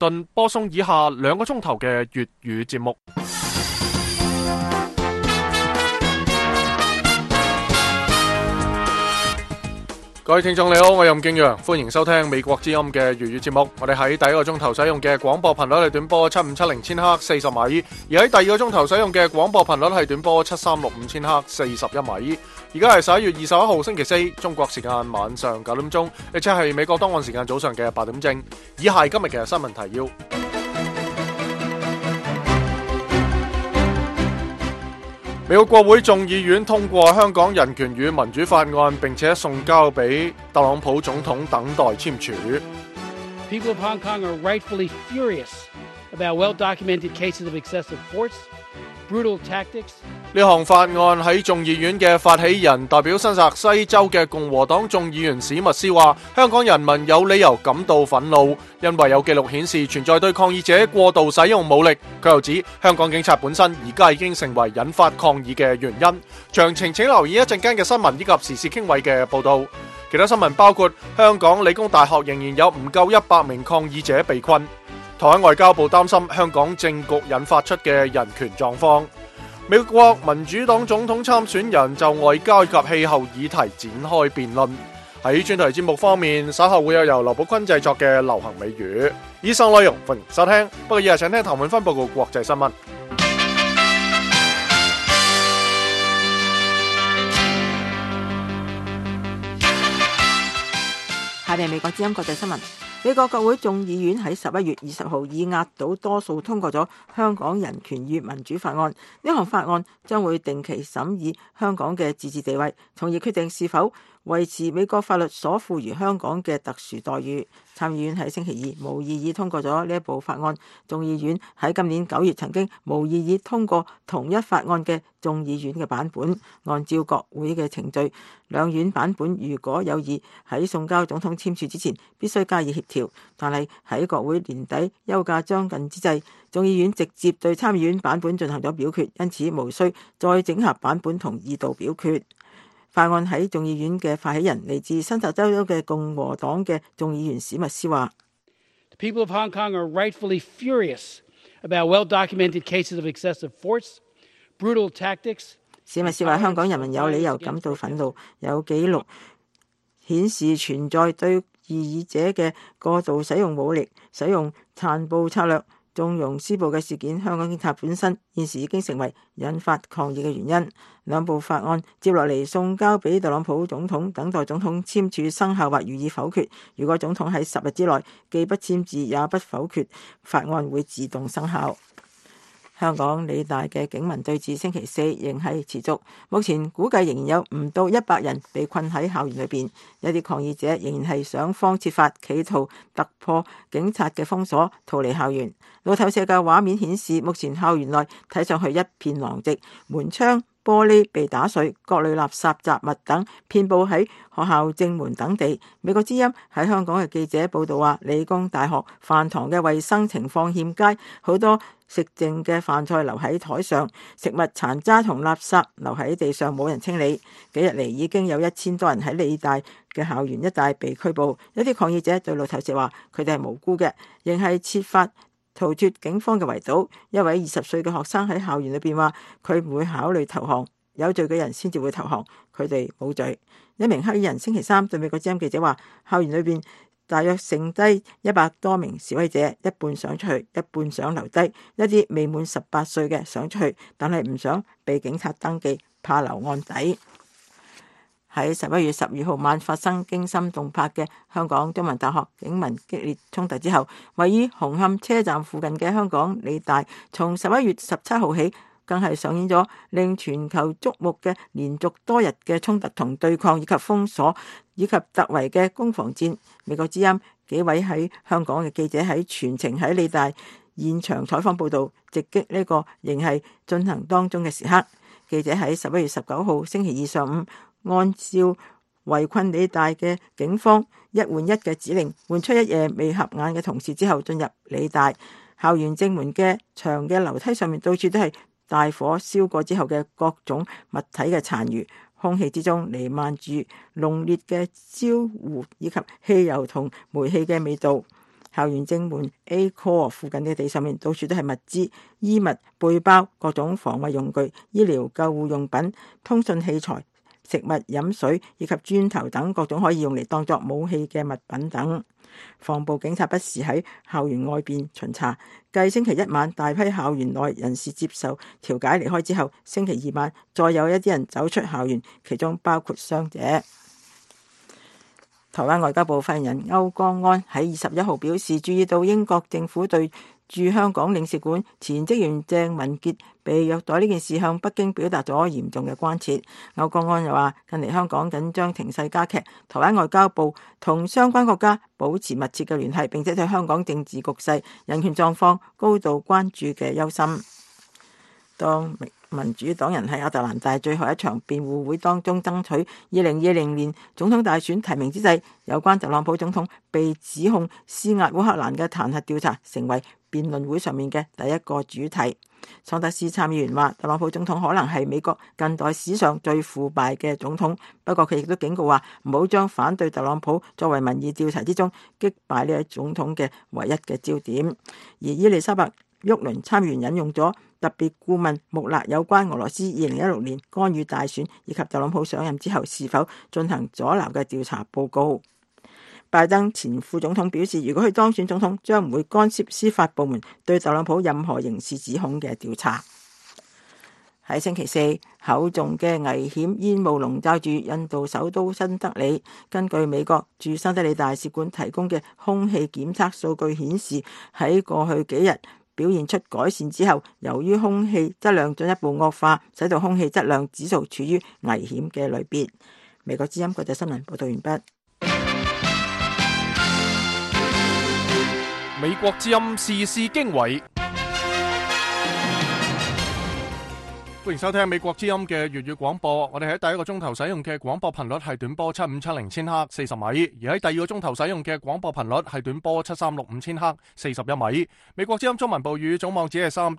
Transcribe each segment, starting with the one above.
頓播送以下2個鐘頭嘅粵語節目。各位聽眾你好，我係任敬陽，歡迎收聽美國之音嘅粵語節目。我哋喺第一個鐘頭使用嘅廣播頻率係短波7570千赫40米，而喺第二個鐘頭使用嘅廣播頻率係短波7365千赫41米。而家係11月21號星期四，中國時間晚上9點鐘，亦即係美國當案時間早上嘅8點正。以下係今日嘅新聞提要。美國國會眾議院通過香港人權與民主法案，並且送交俾特朗普總統等待簽署。 People of Hong Kong are rightfully furious about well-documented cases of excessive force, brutal tactics. 呢項法案喺眾議院嘅發起人代表新澤西州嘅共和黨眾議員史密斯話，香港人民有理由感到憤怒，因為有記錄顯示存在對抗議者過度使用武力。佢又指香港警察本身而家已經成為引發抗議嘅原因。詳情請留意一陣間嘅新聞以及時事傾位嘅報道。其他新聞包括香港理工大學仍然有唔夠100名抗議者被困。台灣外交部擔心香港政局引發出嘅人權狀況。美國民主黨總統參選人就外交及氣候議題展開辯論。喺專題節目方面，稍後會有由劉寶坤製作嘅流行美語。以上內容歡迎收聽。不過以下請聽譚永芬報告國際新聞。 下面美國之音國際新聞。美國國會眾議院喺11月20號以壓倒多數通過咗香港人權與民主法案。呢項法案將會定期審議香港嘅自治地位，從而決定是否維持美國法律所賦予香港嘅特殊待遇。參議院喺星期二無異議通過咗呢一部法案。眾議院喺今年9月曾經無異議通過同一法案嘅眾議院嘅版本。按照國會嘅程序，兩院版本如果有意喺送交總統簽署之前，必須加以協調。但係喺國會年底休假將近之際，眾議院直接對參議院版本進行咗表決，因此無需再整合版本同二度表決。法案喺眾議院嘅發起人嚟自新澤州嘅共和黨嘅眾議員史密斯話 The people of Hong Kong are rightfully furious about well-documented cases of excessive force, brutal tactics. 史密斯話香港人民有理由感到憤怒，有記錄顯示存在對異議者嘅過度使用武力、使用殘暴策略、縱容施暴嘅事件。香港警察本身現時已經成為引發抗議嘅原因。兩部法案接落嚟送交俾特朗普總統，等待總統簽署生效或予以否決。如果總統喺10日之內既不簽字也不否決，法案會自動生效。香港理大嘅警民對峙星期四仍係持續，目前估計仍然有唔到100人被困喺校園裏邊。一啲抗議者仍然係想方設法企圖突破警察嘅封鎖，逃離校園。路透社嘅畫面顯示，目前校園內睇上去一片狼藉，門窗玻璃被打碎，各類垃圾雜物等遍佈喺學校正門等地。美國之音喺香港嘅記者報道話，理工大學飯堂嘅衛生情況欠佳，好多食剩嘅飯菜留喺台上，食物殘渣同垃圾留喺地上，冇人清理。幾日嚟已經有1000多人喺理大嘅校園一帶被拘捕。一啲抗議者對路透社話，佢哋係無辜嘅，仍係設法逃脫警方嘅圍堵。一位20歲嘅學生喺校園裏邊話，佢唔會考慮投降，有罪嘅人先至會投降，佢哋冇罪。一名黑衣人星期三對美國之音記者話，校園裏邊大約剩低100多名示威者，一半想出去，一半想留低。一啲未滿18歲嘅想出去，但係唔想被警察登記，怕留案底。喺11月12號晚發生驚心動魄嘅香港中文大學警民激烈衝突之後，位於紅磡車站附近嘅香港理大，從11月17號起，更係上演咗令全球矚目嘅連續多日嘅衝突同對抗，以及封鎖以及突圍嘅攻防戰。美國之音幾位喺香港嘅記者喺全程喺理大現場採訪報導，直擊呢個仍係進行當中嘅時刻。記者喺11月19號星期二上午，按照圍困理大嘅警方1換1嘅指令，換出一夜未合眼嘅同事之後，進入理大校園正門嘅長嘅樓梯上面，到處都係大火燒過之後嘅各種物體嘅殘餘，空氣之中彌漫住濃烈嘅焦糊以及汽油同煤氣嘅味道。 校園正門 A Core 附近嘅地上面到處都係物資、衣物、背包、各種防衛用具、醫療救護用品、通訊器材、食物、飲水以及磚頭等各種可以用嚟當作武器嘅物品等。防暴警察不時喺校園外邊巡查。繼星期一晚大批校園內人士接受調解離開之後，星期二晚再有一啲人走出校園，其中包括傷者。台灣外交部發言人歐江安喺21號表示，注意到英國政府對駐香港領事館前職員鄭文傑被虐待呢件事向北京表達咗嚴重嘅關切。歐江安又話，近嚟香港緊張情勢加劇，台灣外交部同相關國家保持密切嘅聯繫，並且對香港政治局勢、人權狀況高度關注嘅憂心。當民主黨人喺亞特蘭大最後一場辯護會當中爭取2020年總統大選提名之際，有關特朗普總統被指控施壓烏克蘭嘅彈劾調查成為辯論會上面嘅第一個主題。桑德斯參議員話，特朗普總統可能係美國近代史上最腐敗嘅總統，不過佢亦都警告話，唔好將反對特朗普作為民意調查之中擊敗呢位總統嘅唯一嘅焦點。而伊麗莎白沃倫參議員引用咗特別顧問穆勒有關俄羅斯2016年干預大選以及特朗普上任之後是否進行阻撓嘅調查報告。拜登前副總統表示，如果佢當選總統，將唔會干涉司法部門對特朗普任何刑事指控嘅調查。喺星期四，厚重嘅危險煙霧籠罩住印度首都新德里。根據美國駐新德里大使館提供嘅空氣檢測數據顯示，喺過去幾日表現出改善之後，由於空氣質量進一步惡化，使到空氣質量指數處於危險嘅類別。美國之音國際新聞報道完畢。 美國之音時事經緯，歡迎收聽美國之音嘅粵語廣播。我哋喺第一個鐘頭使用嘅廣播頻率係短波7570千赫40米，而喺第二個鐘頭使用嘅廣播頻率係短波7365千赫41米。美國之音中文部語總網址係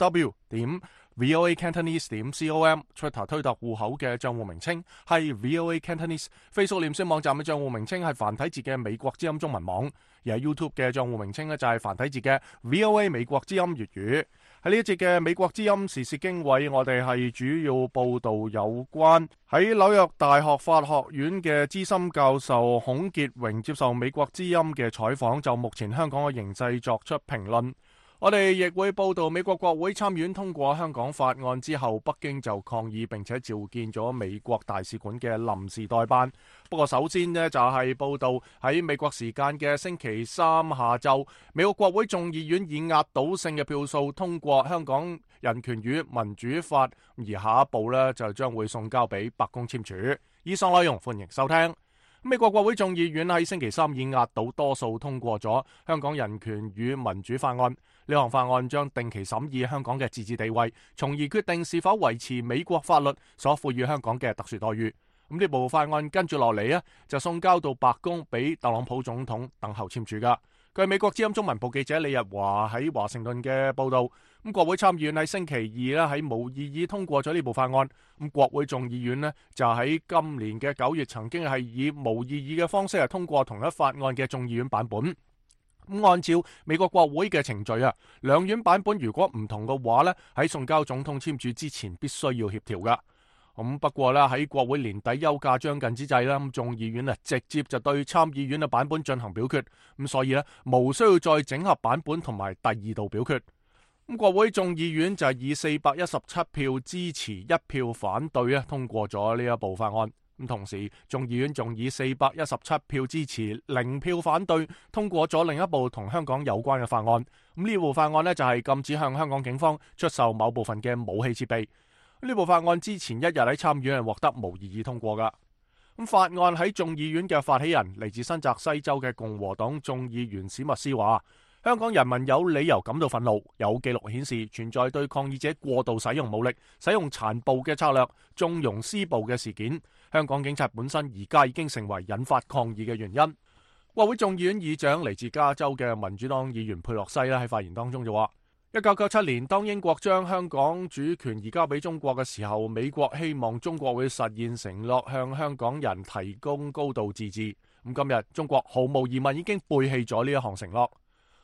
3w.voacantonese.com，Twitter 推特戶口嘅賬戶名稱係 VOA Cantonese，Facebook 臉書網站嘅賬戶名稱係繁體字嘅美國之音中文網。而喺 YouTube 嘅賬戶名稱呢，就係繁體字嘅 VOA 美國之音粵語。喺呢一節嘅美國之音時事經緯，我哋係主要報道有關喺紐約大學法學院嘅資深教授孔傑榮接受美國之音嘅採訪，就目前香港嘅形勢作出評論。我哋亦會報道美國國會參院通過香港法案之後，北京就抗議並且召見咗美國大使館嘅臨時代辦。不過首先呢，就係報道喺美國時間嘅星期三下晝，美國國會眾議院以壓倒性嘅票數通過香港人權與民主法，而下一步呢，就將會送交俾白宮簽署。以上內容歡迎收聽。美國國會眾議院喺星期三以壓倒多數通過咗香港人權與民主法案。呢項法案將定期審議香港嘅自治地位，從而決定是否維持美國法律所賦予香港嘅特殊待遇。咁呢部法案跟住落嚟呢，就送交到白宮俾特朗普總統等候簽署噶。據美國之音中文部記者李日華喺華盛頓嘅報道，咁國會參議院喺星期二咧喺無異議通過咗呢部法案。咁國會眾議院呢，就喺今年嘅9月曾經係以無異議嘅方式係通過同一法案嘅眾議院版本。咁按照美國國會嘅程序啊，兩院版本如果唔同嘅話呢，喺送交總統簽署之前必須要協調噶。咁不過呢，喺國會年底休假將近之際啦，眾議院啊直接就對參議院嘅版本進行表決，咁所以呢，無需要再整合版本同埋第二度表決。咁國會眾議院就係以417票支持1票反對啊通過咗呢一部法案。咁同時眾議院仲以417票支持0票反對通過咗另一部同香港有關嘅法案。咁呢部法案呢，就係禁止向香港警方出售某部分嘅武器設備。呢部法案之前一日喺參議院係獲得無異議通過噶。咁法案喺眾議院嘅發起人嚟自新澤西州嘅共和黨眾議員史密斯話，香港人民有理由感到憤怒，有記錄顯示存在對抗議者過度使用武力、使用殘暴嘅策略、縱容施暴嘅事件。香港警察本身而家已經成為引發抗議嘅原因。國會眾議院議長嚟自加州嘅民主黨議員佩洛西咧喺發言當中就話，1997年當英國將香港主權移交俾中國嘅時候，美國希望中國會實現承諾，向香港人提供高度自治。咁今日中國毫無疑問已經背棄咗呢一項承諾。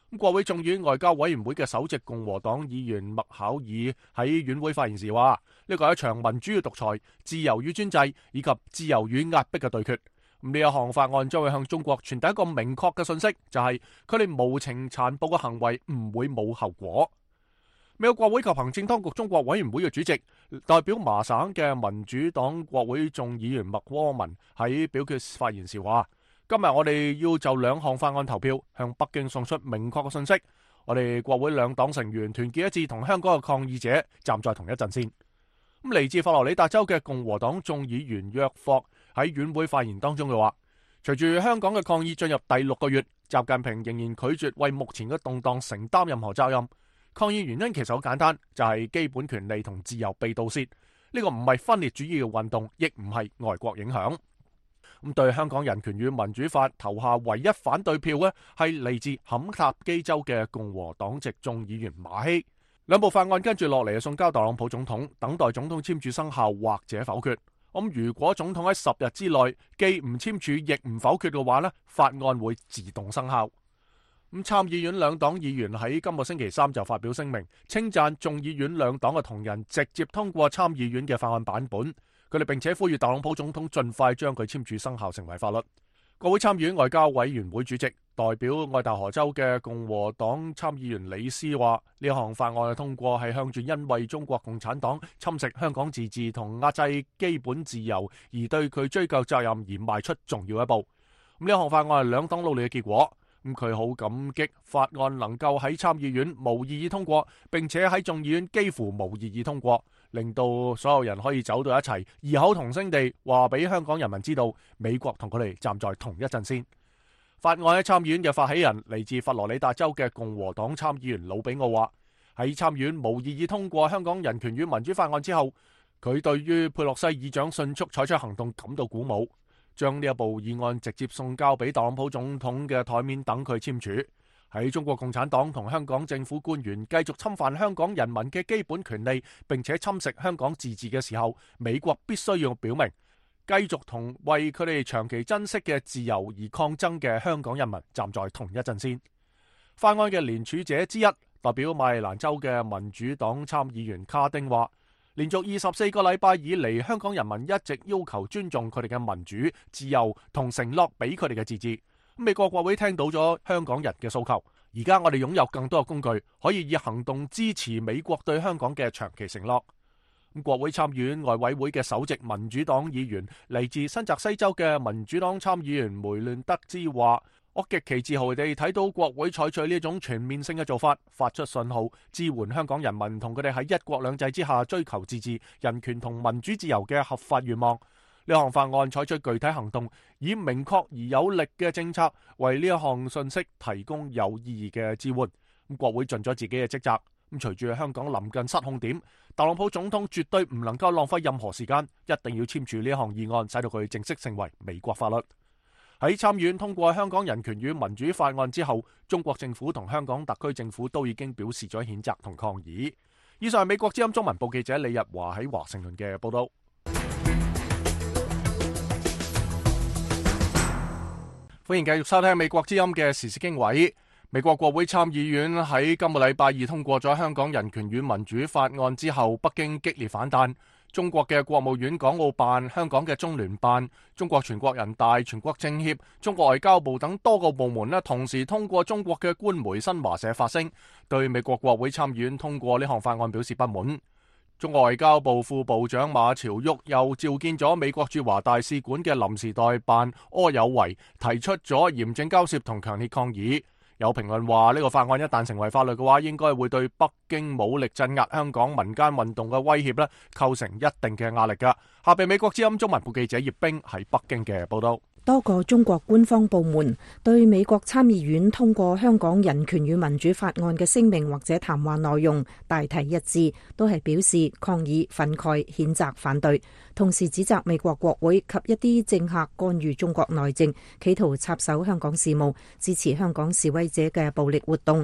國會眾議院外交委員會嘅首席共和黨議員麥考爾喺院會發言時話：呢個係一場民主與獨裁、自由與專制以及自由與壓迫嘅對決。呢一項法案將會向中國傳遞一個明確嘅信息，就係佢哋無情殘暴嘅行為唔會冇後果。美國國會及行政當局中國委員會嘅主席、代表麻省嘅民主黨國會眾議員麥柯文喺表決發言時話：今日我哋要就兩項法案投票，向北京送出明確嘅信息。我哋國會兩黨成員團結一致，同香港嘅抗議者站在同一陣線。咁嚟自佛羅里達州嘅共和黨眾議員約霍喺院會發言當中嘅話：隨住香港嘅抗議進入第6個月，習近平仍然拒絕為目前嘅動盪承擔任何責任。抗議原因其實好簡單，就係基本權利同自由被盜竊。呢個唔係分裂主義嘅運動，亦唔係外國影響。咁對香港人權與民主法投下唯一反對票呢，係嚟自肯塔基州嘅共和黨籍眾議員馬希。兩部法案跟住落嚟送交特朗普總統，等待總統簽署生效或者否決。咁如果總統喺10日之內既唔簽署亦唔否決嘅話呢，法案會自動生效。咁參議院兩黨議員喺今個星期三就發表聲明，稱讚眾議院兩黨嘅同仁直接通過參議院嘅法案版本。佢哋並且呼籲特朗普總統盡快將佢簽署生效成為法律。國會參議院外交委員會主席、代表愛達荷州嘅共和黨參議員李斯話：呢項法案嘅通過係向住因為中國共產黨侵蝕香港自治同壓制基本自由而對佢追究責任而邁出重要一步。咁呢項法案係兩黨努力嘅結果。咁佢好感激法案能夠喺參議院無異議通過，並且喺眾議院幾乎無異議通過，令到所有人可以走到一齊，異口同聲地話俾香港人民知道，美國同佢哋站在同一陣線。法案喺參議院嘅發起人嚟自佛羅里達州嘅共和黨參議員魯比奧話：喺參議院無異議通過香港人權與民主法案之後，佢對於佩洛西議長迅速採取行動感到鼓舞。將呢一部議案直接送交俾特朗普總統嘅台面等佢簽署。喺中國共產黨同香港政府官員繼續侵犯香港人民嘅基本權利，並且侵蝕香港自治嘅時候，美國必須要表明，繼續同為佢哋長期珍惜嘅自由而抗爭嘅香港人民站在同一陣線。法案嘅聯署者之一，代表馬里蘭州嘅民主黨參議員卡丁話：連續24個禮拜以嚟，香港人民一直要求尊重佢哋嘅民主、自由同承諾俾佢哋嘅自治。美國國會聽到咗香港人嘅訴求，而家我哋擁有更多嘅工具，可以以行動支持美國對香港嘅長期承諾。國會參議院外委會嘅首席民主黨議員嚟自新澤西州嘅民主黨參議員梅亂德茲話：我極其自豪地睇到國會採取呢種全面性嘅做法，發出信號，支援香港人民同佢哋喺一國兩制之下追求自治、人權同民主自由嘅合法願望。呢項法案採取具體行動，以明確而有力嘅政策為呢一項信息提供有意義嘅支援。咁國會盡咗自己嘅職責。咁隨住香港臨近失控點，特朗普總統絕對唔能夠浪費任何時間，一定要簽署呢一項議案，使到佢正式成為美國法律。喺參議院通過香港人權與民主法案之後，中國政府同香港特區政府都已經表示咗譴責同抗議。以上係美國之音中文部記者李日華喺華盛頓嘅報道。歡迎繼續收聽美國之音嘅時事經緯。美國國會參議院喺今個禮拜二通過咗香港人權與民主法案之後，北京激烈反彈。中國嘅國務院港澳辦、香港嘅中聯辦、中國全國人大、全國政協、中國外交部等多個部門同時通過中國嘅官媒新華社發聲，對美國國會參議院通過呢項法案表示不滿。中國外交部副部長馬朝旭又召見咗美國駐華大使館嘅臨時代辦柯有為，提出咗嚴正交涉同強烈抗議。有評論話，呢個法案一旦成為法律嘅話，應該會對北京武力鎮壓香港民間運動嘅威脅構成一定嘅壓力㗎。下邊美國之音中文部記者葉冰喺北京嘅報道。 多個中國官方部門對美國參議院通過香港人權與民主法案嘅聲明或者談話內容大體一致，都係表示抗議、憤慨、譴責、反對，同時指責美國國會及一啲政客干預中國內政，企圖插手香港事務，支持香港示威者嘅暴力活動。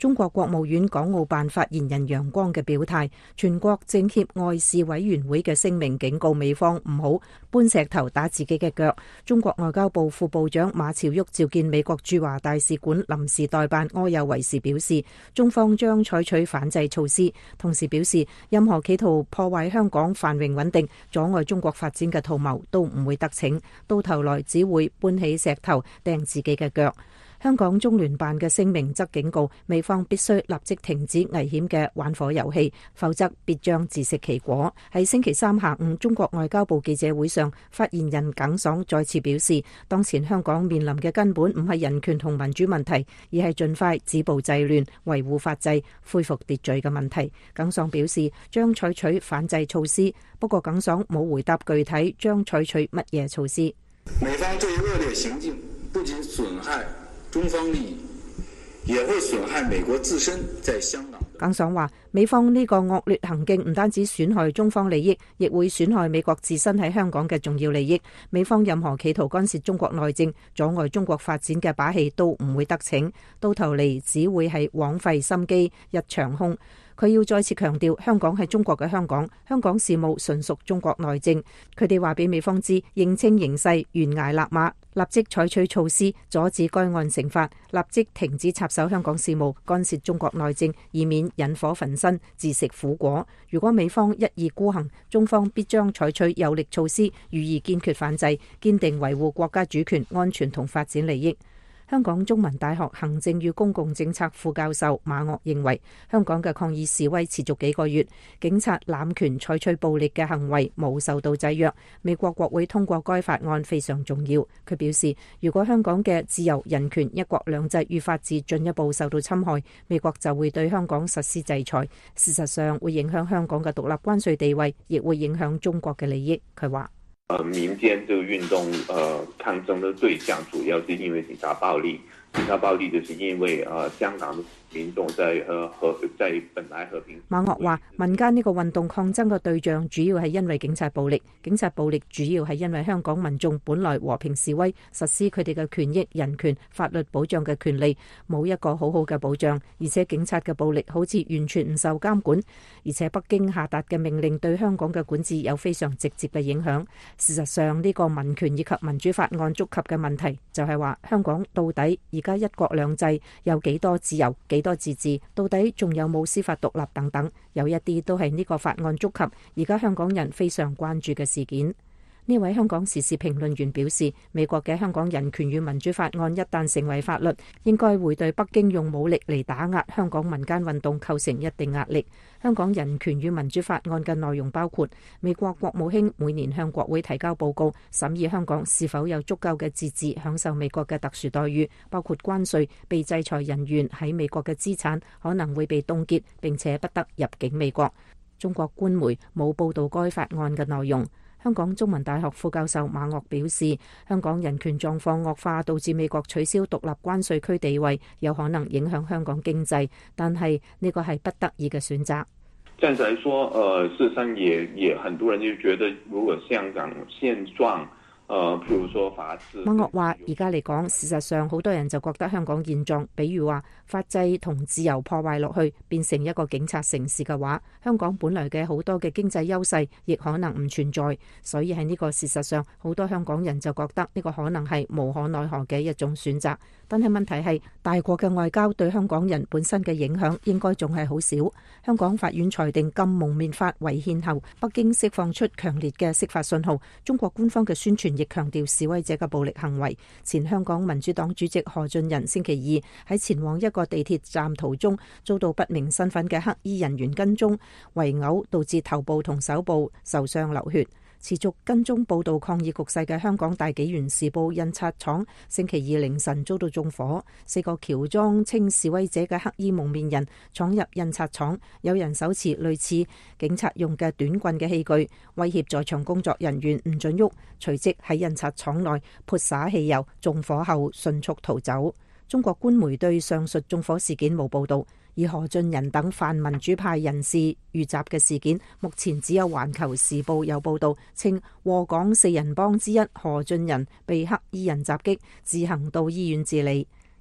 中國國務院港澳辦發言人楊光嘅表態，全國政協外事委員會嘅聲明警告美方唔好搬石頭打自己嘅腳。中國外交部副部長馬朝旭召見美國駐華大使館臨時代辦柯有為時表示，中方將採取反制措施，同時表示任何企圖破壞香港繁榮穩定、阻礙中國發展嘅圖謀都唔會得逞，到頭來只會搬起石頭掟自己嘅腳。香港中聯辦嘅聲明則警告美方必須立即停止危險嘅玩火遊戲，否則必將自食其果。喺星期三下午，中國外交部記者會上，發言人耿爽再次表示，當前香港面臨嘅根本唔係人權同民主問題，而係盡快止暴制亂、維護法制、恢復秩序嘅問題。耿爽表示將採取反制措施，不過耿爽冇回答具體將採取乜嘢措施。 美方這一惡劣行徑不僅損害中方利益，也會損害美國自身在香港。 耿爽話，美方呢個惡劣行徑唔單止損害中方利益，亦會損害美國自身喺香港嘅重要利益。美方任何企圖干涉中國內政、阻礙中國發展嘅把戲都唔會得逞，到頭嚟只會係枉費心機一場空。佢要再次強調，香港係中國嘅香港，香港事務純屬中國內政。佢哋話俾美方知，認清形勢，懸崖勒馬，立即採取措施阻止該案成法，立即停止插手香港事務，干涉中國內政，以免引火焚身，自食苦果。如果美方一意孤行，中方必將採取有力措施，予以堅決反制，堅定維護國家主權、安全同發展利益。香港中文大學行政與公共政策副教授馬岳認為，香港嘅抗議示威持續幾個月，警察濫權採取暴力嘅行為冇受到制約，美國國會通過該法案非常重要。佢表示，如果香港嘅自由、人權、一國兩制與法治進一步受到侵害，美國就會對香港實施制裁，事實上會影響香港嘅獨立關稅地位，亦會影響中國嘅利益。佢話民間這個運動，抗爭的對象主要是因為警察暴力，就是因為香港的民眾在本來和平。 馬岳話，民間呢個運動抗爭嘅對象主要係因為警察暴力，警察暴力主要係因為香港民眾本來和平示威，實施佢哋嘅權益、人權、法律保障嘅權利，冇一個好好嘅保障，而且警察嘅暴力好似完全唔受監管，而且北京下達嘅命令對香港嘅管治有非常直接嘅影響。事實上，呢個民權以及民主法案觸及嘅問題，就係話香港到底而家一國兩制有幾多自由、幾多自治，到底仲有冇司法獨立等等，有一啲都係呢個法案觸及而家香港人非常關注嘅事件。呢位香港時事評論員表示，美國嘅香港人權與民主法案一旦成為法律，應該會對北京用武力嚟打壓香港民間運動構成一定壓力。香港人權與民主法案嘅內容包括美國國務卿每年向國會提交報告，審議香港是否有足夠嘅自治享受美國嘅特殊待遇，包括關稅、被制裁人員喺美國嘅資產可能會被凍結，並且不得入境美國。中國官媒冇報道該法案嘅內容。香港中文大學副教授馬岳表示，香港人權狀況惡化，導致美國取消獨立關稅區地位，有可能影響香港經濟，但係呢個係不得已嘅選擇。 暫時來說，事實上也很多人就覺得，如果香港現狀，譬如說法治。 馬岳話：而家嚟講，事實上好多人就覺得香港現狀，比如話法制同自由破壞落去，變成一個警察城市嘅話，香港本來嘅好多嘅經濟優勢，亦可能唔存在。所以喺呢個事實上，好多香港人就覺得呢個可能係無可奈何嘅一種選擇。但係問題係，大國嘅外交對香港人本身嘅影響應該仲係好少。香港法院裁定禁蒙面法違憲後，北京釋放出強烈嘅釋法信號。中國官方嘅宣傳亦強調示威者嘅暴力行為。前香港民主黨主席何俊仁星期二喺前往一個地鐵站途中，遭到不明身份嘅黑衣人員跟蹤圍毆，導致頭部同手部受傷流血。持續跟蹤報道抗議局勢嘅香港大紀元時報印刷廠星期二凌晨遭到縱火，4個喬裝稱示威者嘅黑衣蒙面人闖入印刷廠，有人手持類似警察用嘅短棍嘅器具，威脅在場工作人員唔准喐，隨即喺印刷廠內潑灑汽油，縱火後迅速逃走。中國官媒對上述縱火事件冇報道，而何俊仁等泛民主派人士遇襲嘅事件，目前只有環球時報有報道，稱禍港4人幫之一何俊仁被黑衣人襲擊，自行到醫院治理。而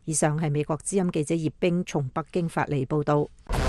以上係美國之音記者葉冰從北京發嚟報道。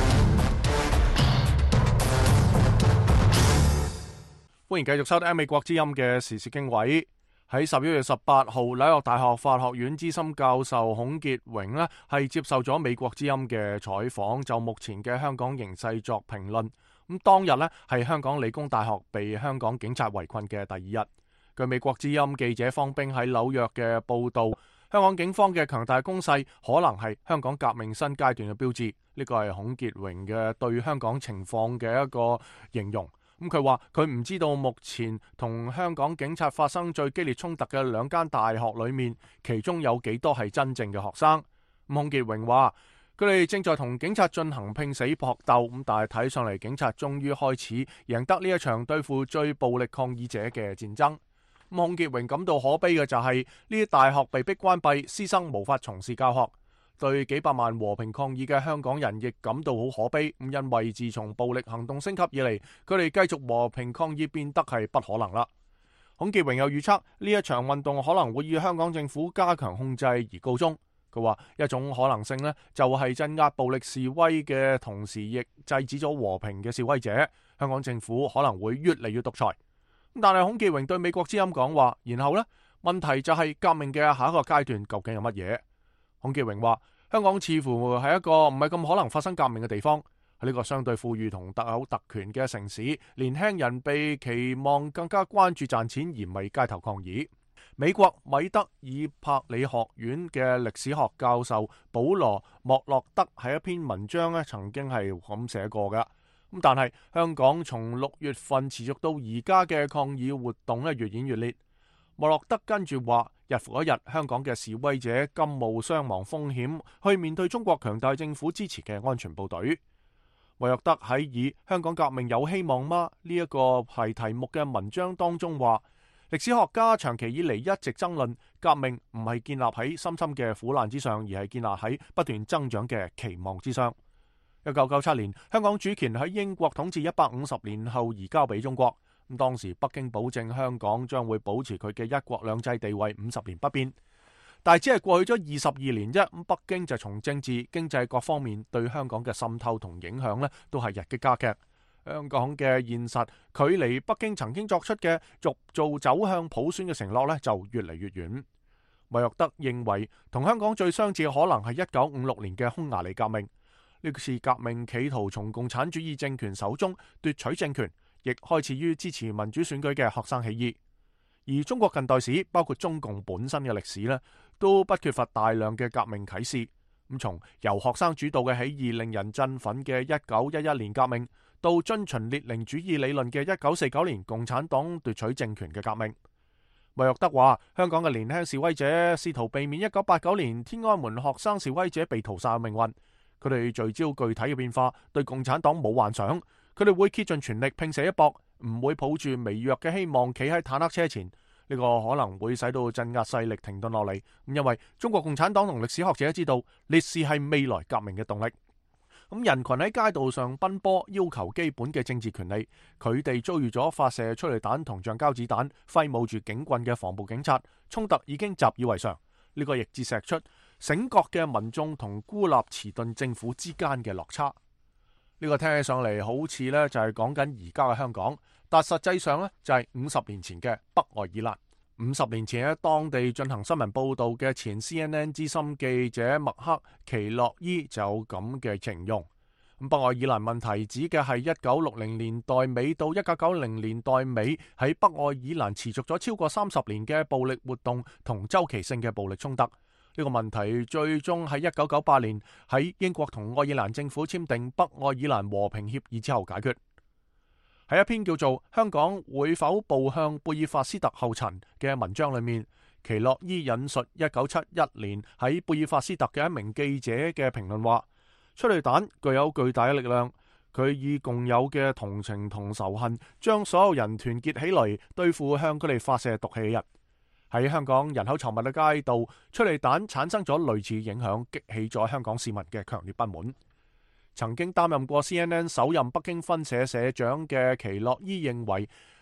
歡迎繼續收聽美國之音嘅時事經緯。喺11月18號，紐約大學法學院資深教授孔傑榮呢係接受咗美國之音嘅採訪，就目前嘅香港形勢作評論。咁當日呢係香港理工大學被香港警察圍困嘅第二日。據美國之音記者方冰喺紐約嘅報道，香港警方嘅強大攻勢可能係香港革命新階段嘅標誌。呢個係孔傑榮嘅對香港情況嘅一個形容。咁佢話佢唔知道目前同香港警察發生最激烈衝突嘅兩間大學裏面，其中有幾多係真正嘅學生。孔傑榮話佢哋正在同警察進行拼死搏鬥，咁但係睇上嚟警察終於開始贏得呢一場對付最暴力抗議者嘅戰爭。孔傑榮感到可悲嘅就係呢啲大學被逼關閉，師生無法從事教學。對幾百萬和平抗議嘅香港人亦感到好可悲，因為自從暴力行動升級以嚟，佢哋繼續和平抗議變得係不可能啦。孔傑榮又預測呢一場運動可能會以香港政府加強控制而告終。佢話一種可能性呢，就係鎮壓暴力示威嘅同時，亦制止咗和平嘅示威者。香港政府可能會越嚟越獨裁。但係孔傑榮對美國之音講話，然後呢，問題就係革命嘅下一個階段究竟有乜嘢？孔傑榮話香港似乎係一個唔係咁可能發生革命嘅地方。喺呢個相對富裕同特有特權嘅城市，年輕人被期望更加關注賺錢而唔係街頭抗議。美國米德爾柏里學院嘅歷史學教授保羅莫洛德喺一篇文章咧，曾經係咁寫過㗎。咁但係香港從6月份持續到而家嘅抗議活動咧，越演越烈。莫洛德跟住話，日復一日，香港嘅示威者甘冒傷亡風險去面對中國強大政府支持嘅安全部隊。莫洛德喺以香港革命有希望嗎呢一個係題目嘅文章當中話，歷史學家長期以嚟一直爭論革命唔係建立喺深深嘅苦難之上，而係建立喺不斷增長嘅期望之上。1997年，香港主權喺英國統治150年後移交俾中國。咁當時北京保證香港將會保持佢嘅一國兩制地位50年不變，但係只係過去咗22年啫。咁北京就從政治、經濟各方面對香港嘅滲透同影響都係日益加劇。香港嘅現實距離北京曾經作出嘅逐步走向普選嘅承諾就越嚟越遠。莫洛德認為，同香港最相似可能係1956年嘅匈牙利革命。呢次革命企圖從共產主義政權手中奪取政權，亦開始於支持民主選舉嘅學生起義。而中國近代史，包括中共本身嘅歷史都不缺乏大量嘅革命啟示。咁從由學生主導嘅起義令人振奮嘅1911年革命，到遵循列寧主義理論嘅1949年共產黨奪取政權嘅革命。莫洛德話，香港嘅年輕示威者試圖避免1989年天安門學生示威者被屠殺嘅命運。佢哋聚焦具體嘅變化，對共產黨冇幻想。佢哋會竭盡全力拼死一搏，唔會抱住微弱嘅希望企喺坦克車前。呢個可能會使到鎮壓勢力停頓落嚟。因為中國共產黨同歷史學者知道，烈士係未來革命嘅動力。人群喺街道上奔波，要求基本嘅政治權利。佢哋遭遇咗發射催淚彈同橡膠子彈、揮舞住警棍嘅防暴警察，衝突已經習以為常。呢個亦折射出醒覺嘅民眾同孤立遲鈍政府之間嘅落差。呢個聽起上嚟好似就係講緊而家嘅香港，但實際上就係50年前嘅北愛爾蘭。50年前喺當地進行新聞報道嘅前 CNN 資深記者麥克奇洛伊就有咁嘅形容。北愛爾蘭問題指嘅係1960年代尾到1990年代尾喺北愛爾蘭持續咗超過30年嘅暴力活動同周期性嘅暴力衝突。呢個問題最終喺1998年喺英國同愛爾蘭政府簽訂北愛爾蘭和平協議之後解決。喺一篇叫做《香港會否步向貝爾法斯特後塵》嘅文章裏面，奇洛伊引述1971年喺貝爾法斯特嘅一名記者嘅評論話，催淚彈具有巨大嘅力量，佢以共有嘅同情同仇恨將所有人團結起來對付向佢哋發射毒氣嘅人。喺香港人口稠密嘅街道，催淚彈產生咗類似影響，激起咗香港市民嘅強烈不滿。曾經擔任過 CNN 首任北京分社社長嘅奇洛伊認為，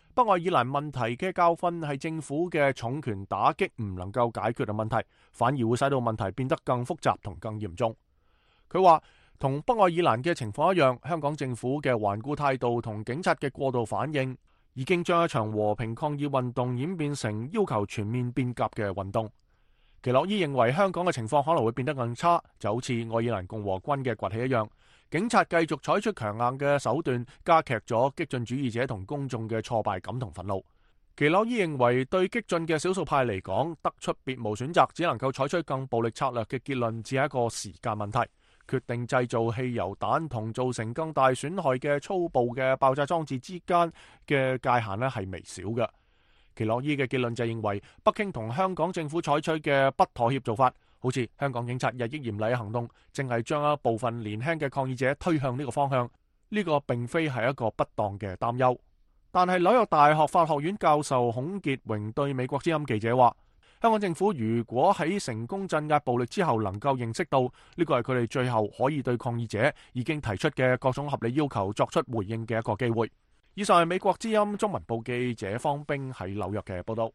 北愛爾蘭問題嘅教訓係政府嘅重拳打擊唔能夠解決嘅問題，反而會使到問題變得更複雜同更嚴重。佢話同北愛爾蘭嘅情況一樣，香港政府嘅頑固態度同警察嘅過度反應已經將一場和平抗議運動演變成要求全面變革嘅運動。奇洛伊認為香港嘅情況可能會變得更差，就好似愛爾蘭共和軍嘅崛起一樣，警察繼續採取強硬嘅手段，加劇咗激進主義者同公眾嘅挫敗感同憤怒。奇洛伊認為對激進嘅少數派嚟講，得出別無選擇，只能夠採取更暴力策略嘅結論，只係一個時間問題。決定製造汽油彈同造成更大損害嘅粗暴嘅爆炸裝置之間嘅界限咧係微小嘅。奇洛伊嘅結論就認為，北京同香港政府採取嘅不妥協做法，好似香港警察日益嚴厲嘅行動，正係將一部分年輕嘅抗議者推向呢個方向。呢個並非係一個不當嘅擔憂。但係紐約大學法學院教授孔傑榮對美國之音記者話，香港政府如果喺成功鎮壓暴力之後能夠認識到呢個係佢哋最後可以對抗議者已經提出嘅各種合理要求作出回應嘅一個機會。以上係美國之音中文部記者方冰喺紐約嘅報道。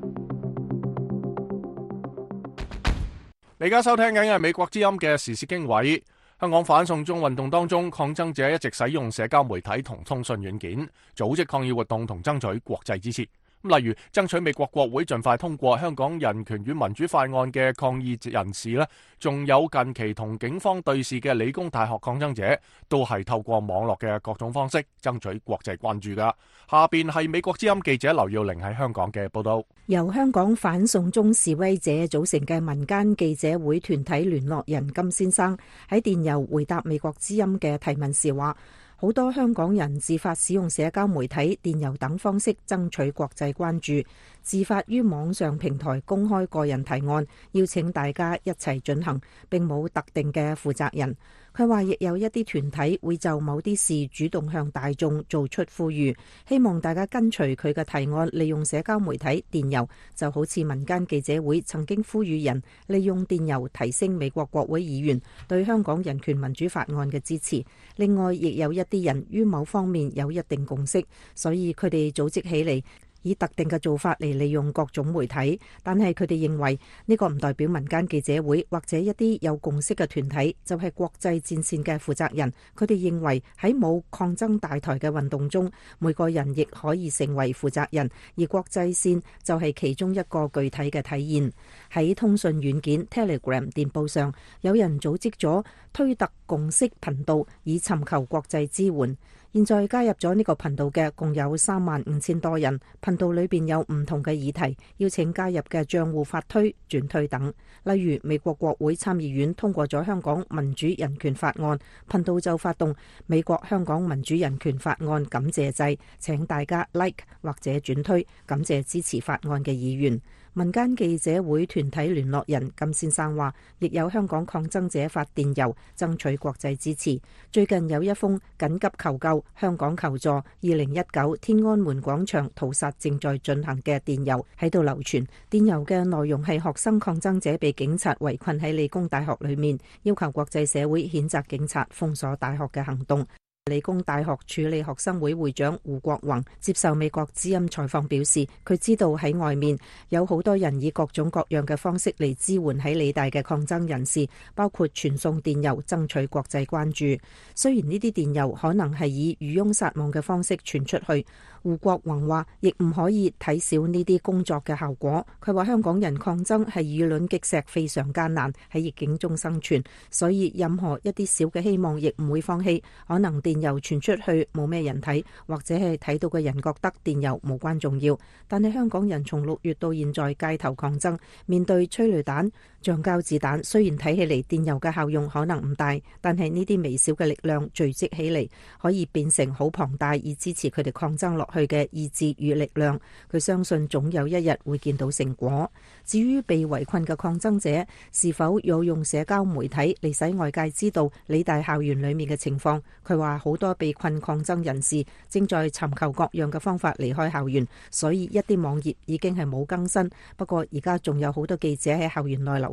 你而家收聽緊嘅係美國之音嘅時事經緯。香港反送中運動當中，抗爭者一直使用社交媒體同通訊軟件組織抗議活動同爭取國際支持。例如爭取美國國會盡快通過香港人權與民主法案嘅抗議人士呢，仲有近期同警方對峙嘅理工大學抗爭者，都係透過網絡嘅各種方式爭取國際關注噶。下邊係美國之音記者劉耀玲喺香港嘅報道。 由香港反送中示威者組成嘅民間記者會團體聯絡人金先生喺電郵回答美國之音嘅提問時話，好多香港人自發使用社交媒體、電郵等方式爭取國際關注，自發於網上平台公開個人提案，邀請大家一齊進行，並冇特定嘅負責人。佢話亦有一啲團體會就某啲事主動向大眾做出呼籲，希望大家跟隨佢嘅提案，利用社交媒體、電郵，就好似民間記者會曾經呼籲人利用電郵提升美國國會議員對香港人權民主法案嘅支持。另外，亦有一啲人於某方面有一定共識，所以佢哋組織起嚟，以特定嘅做法嚟利用各種媒體，但係佢哋認為呢個唔代表民間記者會或者一啲有共識嘅團體就係國際戰線嘅負責人。佢哋認為喺冇抗爭大台嘅運動中，每個人亦可以成為負責人，而國際線就係其中一個具體嘅體現。喺通訊軟件 Telegram 電報上，有人組織咗推特共識頻道，以尋求國際支援。現在加入咗呢個頻道嘅共有35,000多人，頻道裏邊有唔同嘅議題，邀請加入嘅賬戶發推、轉推等。例如美國國會參議院通過咗香港民主人權法案，頻道就發動美國香港民主人權法案感謝祭，請大家 like 或者轉推，感謝支持法案嘅議員。民間記者會團體聯絡人金先生話，亦有香港抗爭者發電郵爭取國際支持。最近有一封緊急求救，香港求助2019天安門廣場屠殺正在進行嘅電郵喺度流傳。電郵嘅內容係學生抗爭者被警察圍困喺理工大學裏面，要求國際社會譴責警察封鎖大學嘅行動。理工大學處理學生會會長胡國宏接受美國之音採訪表示，佢知道喺外面有好多人以各種各樣嘅方式嚟支援喺理大嘅抗爭人士，包括傳送電郵爭取國際關注。雖然呢啲電郵可能係以漁翁撒網嘅方式傳出去，胡國宏話亦唔可以睇小呢啲工作嘅效果。佢話香港人抗爭係以卵擊石，非常艱難，喺逆境中生存，所以任何一啲小嘅希望亦唔會放棄。可能電郵傳出去冇咩人睇，或者係睇到嘅人覺得電郵無關重要，但係香港人從6月到現在街頭抗爭，面對催淚彈、橡膠子彈，雖然睇起嚟電郵嘅效用可能唔大，但係呢啲微小嘅力量聚積起嚟，可以變成好龐大以支持佢哋抗爭落去嘅意志與力量。佢相信總有一日會見到成果。至於被圍困嘅抗爭者是否有用社交媒體嚟使外界知道理大校園裏面嘅情況，佢話好多被困抗爭人士正在尋求各樣嘅方法離開校園，所以一啲網頁已經係冇更新。不過而家仲有好多記者喺校園內流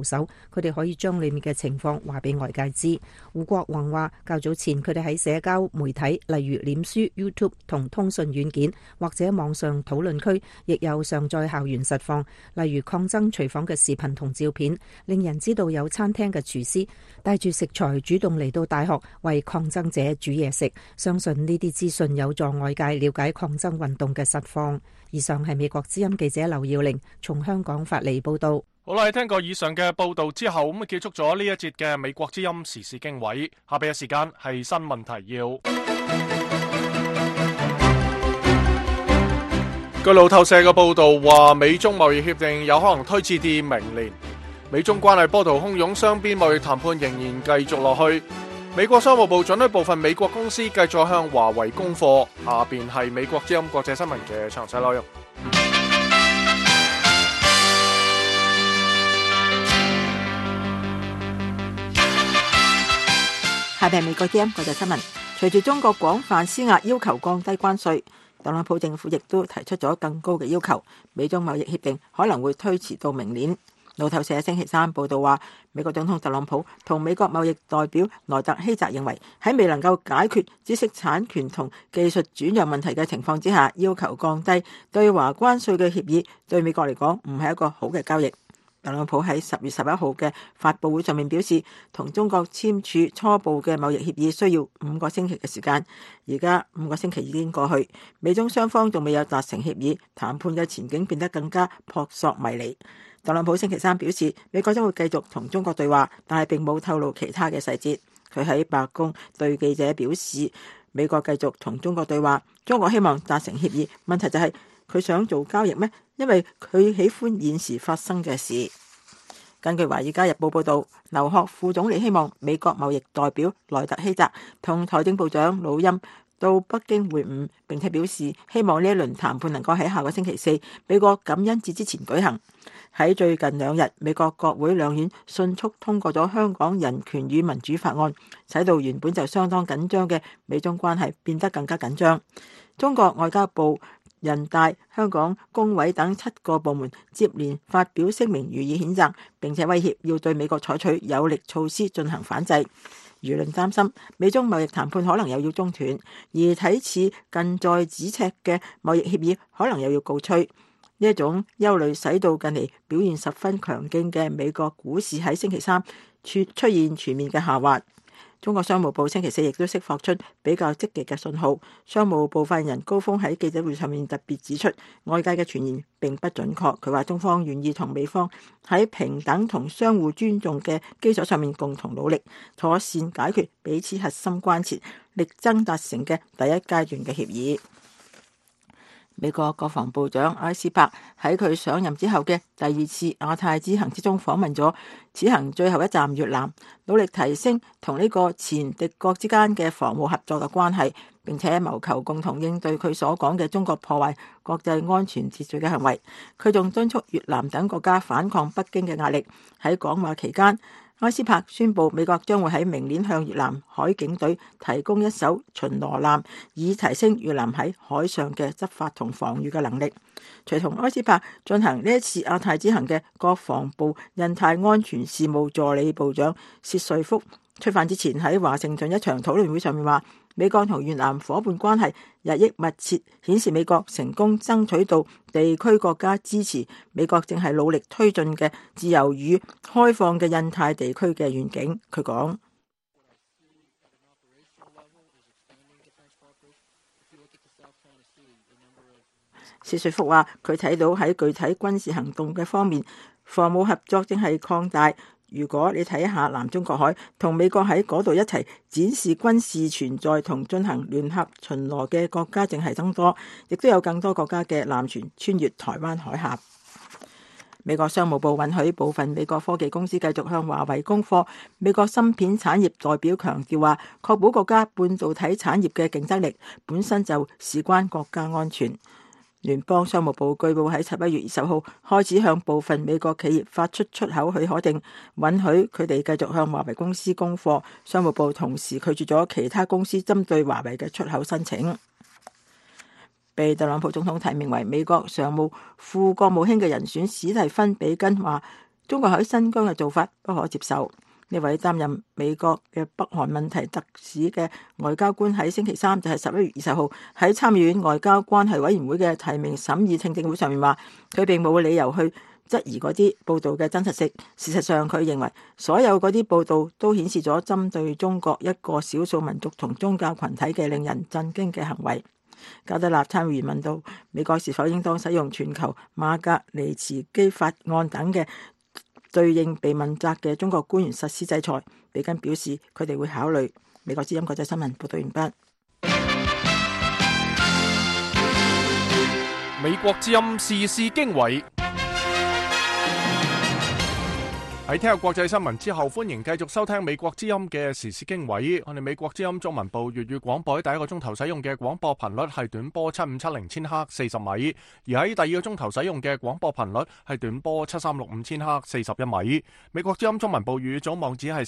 守，佢哋可以將裡面嘅情況話俾外界知。胡國宏話，較早前佢哋喺社交媒體，例如臉書、YouTube 同通訊軟件或者網上討論區，亦有上載校園實況，例如抗爭廚房嘅視頻同照片，令人知道有餐廳嘅廚師帶住食材主動嚟到大學為抗爭者煮嘢食。相信呢啲資訊有助外界了解抗爭運動嘅實況。以上係美國之音記者劉耀玲從香港發嚟報道。 好啦，聽過以上嘅報道之後，咁結束咗呢一節嘅美國之音時事經緯。下邊嘅時間係新聞提要。據路透社嘅報道話，美中貿易協定有可能推遲至明年。美中關係波濤洶湧，雙邊貿易談判仍然繼續落去。美國商務部准許部分美國公司繼續向華為供貨。下邊係美國之音國際新聞嘅詳細內容。 下邊係美國之音國際新聞。隨住中國廣泛施壓，要求降低關稅，特朗普政府亦都提出咗更高嘅要求。美中貿易協定可能會推遲到明年。路透社星期三報道話，美國總統特朗普同美國貿易代表萊特希澤認為，喺未能夠解決知識產權同技術轉讓問題嘅情況之下，要求降低對華關稅嘅協議，對美國嚟講唔係一個好嘅交易。特朗普喺10月11號嘅發佈會上面表示，同中國簽署初步嘅貿易協議需要5個星期嘅時間，而家5個星期已經過去，美中雙方仲未有達成協議，談判嘅前景變得更加撲朔迷離。特朗普星期三表示，美國將會繼續同中國對話，但係並冇透露其他嘅細節。佢喺白宮對記者表示，美國繼續同中國對話，中國希望達成協議，問題就係佢想做交易咩？因為佢喜歡現時發生嘅事。根據《華爾街日報》報導，劉鶴副總理希望美國貿易代表萊特希澤同財政部長魯欽到北京會晤，並且表示希望呢一輪談判能夠喺下個星期4美國感恩節之前舉行。喺最近2日，美國國會兩院迅速通過咗香港人權與民主法案，使到原本就相當緊張嘅美中關係變得更加緊張。中國外交部、人大、香港工委等7個部門接連發表聲明予以譴責，並且威脅要對美國採取有力措施進行反制。輿論擔心美中貿易談判可能又要中斷，而睇似近在咫尺嘅貿易協議可能又要告吹。呢一種憂慮使到近嚟表現十分強勁嘅美國股市喺星期三出現全面嘅下滑。中國商務部星期4亦都釋放出比較積極嘅信號。商務部發言人高峰喺記者會上面特別指出，外界嘅傳言並不準確。佢話中方願意同美方喺平等同相互尊重嘅基礎上面共同努力，妥善解決彼此核心關切，力爭達成嘅第一階段嘅協議。美國國防部長埃斯珀喺佢上任之後嘅第2次亞太之行之中訪問咗此行最後一站越南，努力提升同呢個前敵國之間嘅防務合作嘅關係，並且謀求共同應對佢所講嘅中國破壞國際安全秩序嘅行為。佢仲敦促越南等國家反抗北京嘅壓力。喺講話期間，埃斯珀宣布美國將會喺明年向越南海警隊提供1艘巡邏艦，以提升越南喺海上嘅執法同防禦嘅能力。隨同埃斯珀進行呢一次亞太之行嘅國防部印太安全事務助理部長薛瑞福出發之前喺華盛頓一場討論會上面話，美國同越南夥伴關係日益密切，顯示美國成功爭取到地區國家支持，美國正係努力推進嘅自由與開放嘅印太地區嘅願景。佢講，薛瑞福話，佢睇到喺具體軍事行動嘅方面，防務合作正係擴大。如果你睇下南中國海，同美國喺嗰度一齊展示軍事存在同進行聯合巡邏嘅國家正係增多，亦都有更多國家嘅艦船穿越台灣海峽。美國商務部允許部分美國科技公司繼續向華為供貨。美國芯片產業代表強調話，確保國家半導體產業嘅競爭力本身就事關國家安全。聯邦商務部據報喺11月20號開始向部分美國企業發出出口許可證，允許佢哋繼續向華為公司供貨。商務部同時拒絕咗其他公司針對華為嘅出口申請。被特朗普總統提名為美國常務副國務卿嘅人選史蒂芬比根話， 中國喺新疆嘅做法不可接受。呢位擔任美國嘅北韓問題特使嘅外交官喺星期三，就係11月20號喺參議院外交關係委員會嘅提名審議聽證會上面話，佢並冇理由去質疑嗰啲報道嘅真實性。事實上，佢認為所有嗰啲報道都顯示咗針對中國一個少數民族同宗教群體嘅令人震驚嘅行為。加德納參議員問到美國是否應當使用全球馬格尼茨基法案等嘅對應被問責嘅中國官員實施制裁，比根表示佢哋會考慮。美國之音國際新聞報道完畢。 美國之音時事經緯。喺聽日國際新聞之後，歡迎繼續收聽美國之音嘅時事經緯。我哋美國之音中文部粵語廣播喺第一個鐘頭使用嘅廣播頻率係短波7570千赫40米，而喺第二個鐘頭使用嘅廣播頻率係短波7365千赫41米。美國之音中文部粵語組網址係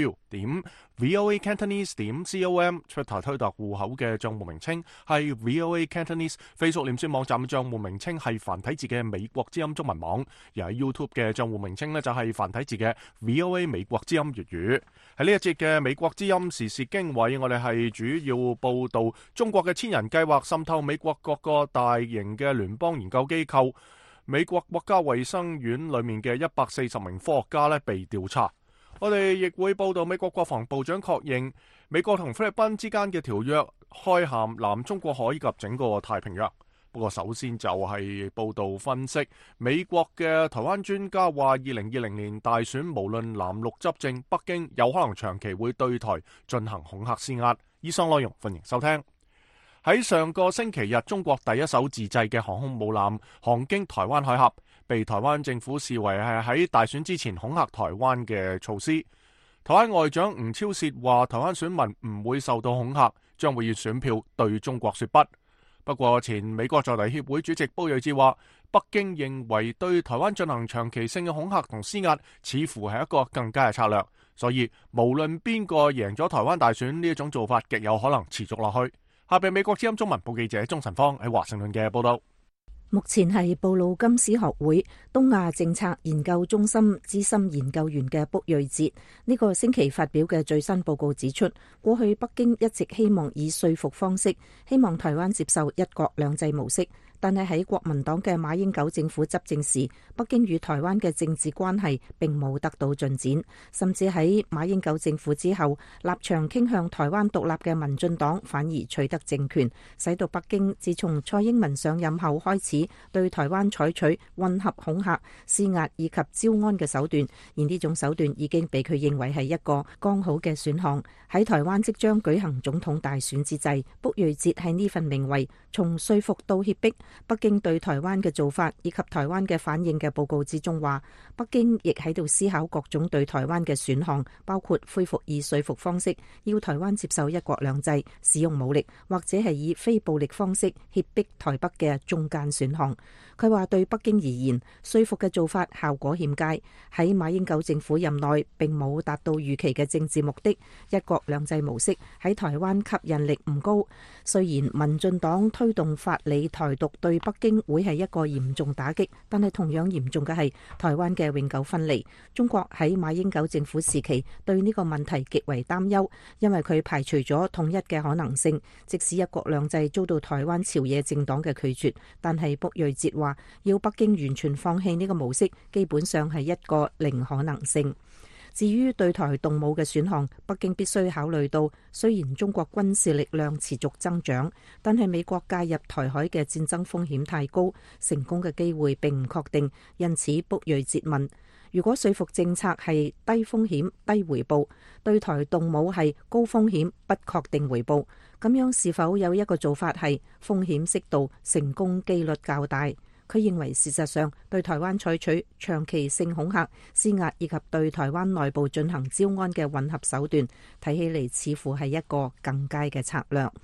3w.voacantonese.com，Twitter 推特戶口嘅賬戶名稱係 VOA Cantonese，Facebook 臉書網站嘅賬戶名稱係繁體字嘅美國之音中文網，而喺 YouTube 嘅賬戶名稱呢，就係繁體字嘅 VOA 美國之音粵語。喺呢一節嘅美國之音時事經緯，我哋係主要報道中國嘅千人計劃滲透美國各個大型嘅聯邦研究機構。美國國家衛生院裏面嘅140名科學家呢被調查。我哋亦會報道美國國防部長確認美國同菲律賓之間嘅條約開涵南中國海及整個太平洋。不過首先就係報道分析，美國嘅台灣專家話2020年大選無論藍綠執政，北京有可能長期會對台進行恐嚇施壓。以上內容歡迎收聽。喺上個星期日，中國第一艘自製嘅航空母艦航經台灣海峽，被台灣政府視為係喺大選之前恐嚇台灣嘅措施。台灣外長吳釗燮話，台灣選民唔會受到恐嚇，將會以選票對中國說不。不過，前美國在台協會主席卜睿哲話，北京認為對台灣進行長期性嘅恐嚇同施壓，似乎係一個更佳嘅策略。所以，無論邊個贏咗台灣大選，呢一種做法極有可能持續落去。下邊美國之音中文部記者鍾晨芳喺華盛頓嘅報道。 目前係布魯金斯學會東亞政策研究中心資深研究員嘅卜睿哲呢個星期發表嘅最新報告指出，過去北京一直希望以說服方式，希望台灣接受一國兩制模式。但係喺國民黨嘅馬英九政府執政時，北京與台灣嘅政治關係並冇得到進展，甚至喺馬英九政府之後，立場傾向台灣獨立嘅民進黨反而取得政權，使到北京自從蔡英文上任後開始對台灣採取混合恐嚇、施壓以及招安嘅手段，而呢種手段已經被佢認為係一個剛好嘅選項。喺台灣即將舉行總統大選之際，卜睿哲喺呢份名為《從說服到脅迫：北京對台灣嘅做法以及台灣嘅反應》嘅報告之中話，北京亦喺度思考各種對台灣嘅選項，包括恢復以說服方式要台灣接受一國兩制、使用武力，或者係以非暴力方式脅迫台北嘅中間選項。佢話對北京而言，說服嘅做法效果欠佳，喺馬英九政府任內並冇達到預期嘅政治目的。一國兩制模式喺台灣吸引力唔高，雖然民進黨推動法理台獨對北京會係一個嚴重打擊，但係同樣嚴重嘅係台灣嘅永久分離。中國喺馬英九政府時期對呢個問題極為擔憂，因為佢排除咗統一嘅可能性，即使一國兩制遭到台灣朝野政黨嘅拒絕，但係卜睿哲話要北京完全放棄呢個模式，基本上係一個零可能性。至於對台動武嘅選項，北京必須考慮到，雖然中國軍事力量持續增長，但係美國介入台海嘅戰爭風險太高，成功嘅機會並唔確定。因此，卜睿哲問：如果說服政策係低風險低回報，對台動武係高風險不確定回報，咁樣是否有一個做法係風險適度、成功機率較大？佢認為事實上對台灣採取長期性恐嚇、施壓以及對台灣內部進行招安嘅混合手段，睇起嚟似乎係一個更佳嘅策略。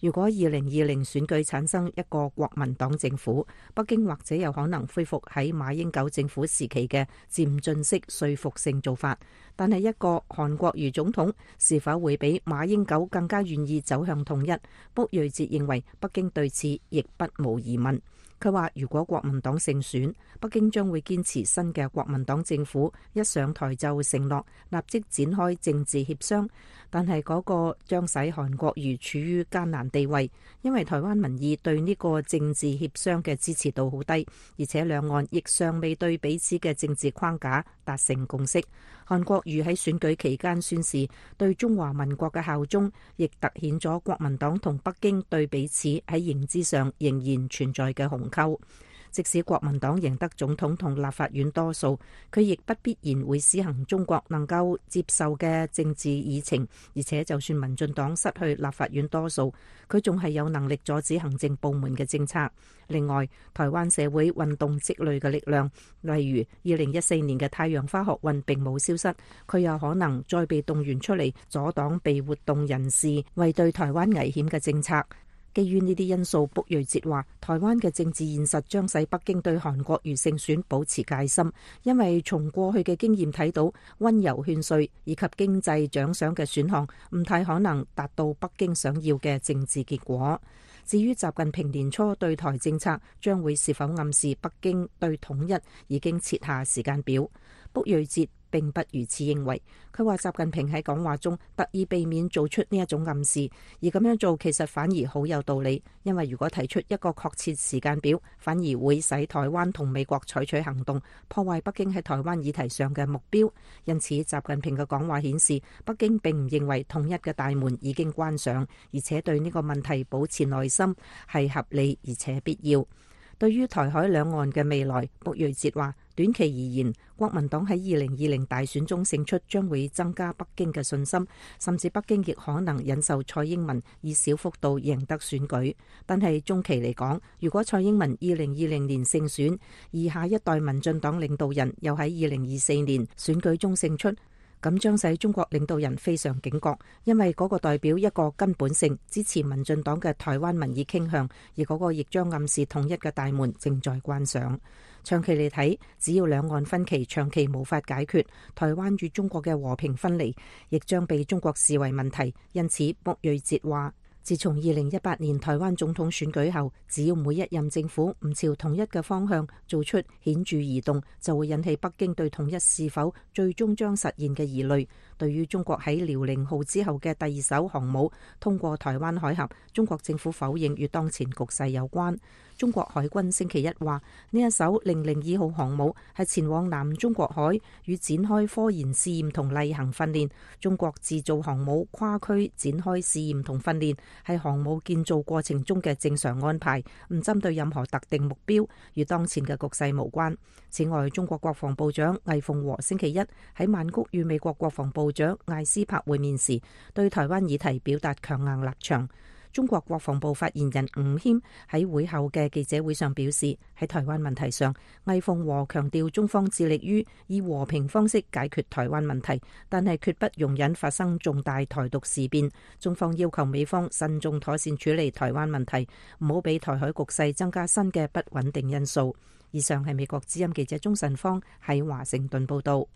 如果2020選舉產生一個國民黨政府，北京或者有可能恢復喺馬英九政府時期嘅漸進式說服性做法。但係一個韓國瑜總統是否會比馬英九更加願意走向統一？卜瑞哲認為北京對此亦不無疑問。佢話：如果國民黨勝選，北京將會堅持新嘅國民黨政府一上台就承諾立即展開政治協商，但係嗰個將使韓國瑜處於艱難地位，因為台灣民意對呢個政治協商嘅支持度好低，而且兩岸亦尚未對彼此嘅政治框架達成共識。韓國瑜喺選舉期間宣示對中華民國嘅效忠，亦凸顯咗國民黨同北京對彼此喺認知上仍然存在嘅鴻溝。即使國民黨贏得總統同立法院多數，佢亦不必然會施行中國能夠接受嘅政治議程，而且就算民進黨失去立法院多數，佢仲係有能力阻止行政部門嘅政策。另外，台灣社會運動積累嘅力量，例如2014年嘅太陽花學運並冇消失，佢有可能再被動員出嚟阻擋被活動人士為對台灣危險嘅政策。基於呢啲因素，卜瑞哲話台灣嘅政治現實將使北京對韓國瑜勝選保持戒心，因為從過去嘅經驗睇到，溫柔勸說以及經濟獎賞嘅選項唔太可能達到北京想要嘅政治結果。至於習近平年初對台政策將會是否暗示北京對統一已經設下時間表，卜瑞哲並不如此認為。佢話習近平喺講話中特意避免做出呢一種暗示，而咁樣做其實反而好有道理，因為如果提出一個確切時間表，反而會使台灣同美國採取行動，破壞北京喺台灣議題上嘅目標。因此，習近平嘅講話顯示，北京並唔認為統一嘅大門已經關上，而且對呢個問題保持耐心係合理而且必要。對於台海兩岸嘅未來，卜瑞哲話：短期而言，國民黨喺2020大選中勝出，將會增加北京嘅信心，甚至北京亦可能忍受蔡英文以小幅度贏得選舉。但係中期嚟講，如果蔡英文2020年勝選，而下一代民進黨領導人又喺2024年選舉中勝出，咁將使中國領導人非常警覺，因為嗰個代表一個根本性支持民進黨嘅台灣民意傾向，而嗰個亦將暗示統一嘅大門正在關上。長期嚟睇，只要兩岸分歧長期無法解決，台灣與中國嘅和平分離亦將被中國視為問題。因此，卜瑞哲話：自從2018年台灣總統選舉後，只要每一任政府唔朝統一嘅方向做出顯著移動，就會引起北京對統一是否最終將實現嘅疑慮。對於中國喺遼寧號之後嘅第二艘航母通過台灣海峽，中國政府否認與當前局勢有關。中國海軍星期一話，呢一艘002號航母係前往南中國海與展開科研試驗同例行訓練。中國自造航母跨區展開試驗同訓練，係航母建造過程中嘅正常安排，唔針對任何特定目標，與當前嘅局勢無關。此外，中國國防部長魏鳳和星期一喺曼谷與美國國防部長艾斯珀會面時，對台灣議題表達強硬立場。中國國防部發言人吳謙喺會後嘅記者會上表示，喺台灣問題上，魏鳳和強調中方致力於以和平方式解決台灣問題，但係決不容忍發生重大台獨事變。中方要求美方慎重妥善處理台灣問題，唔好俾台海局勢增加新嘅不穩定因素。以上係美國之音記者鍾晨芳喺華盛頓報道。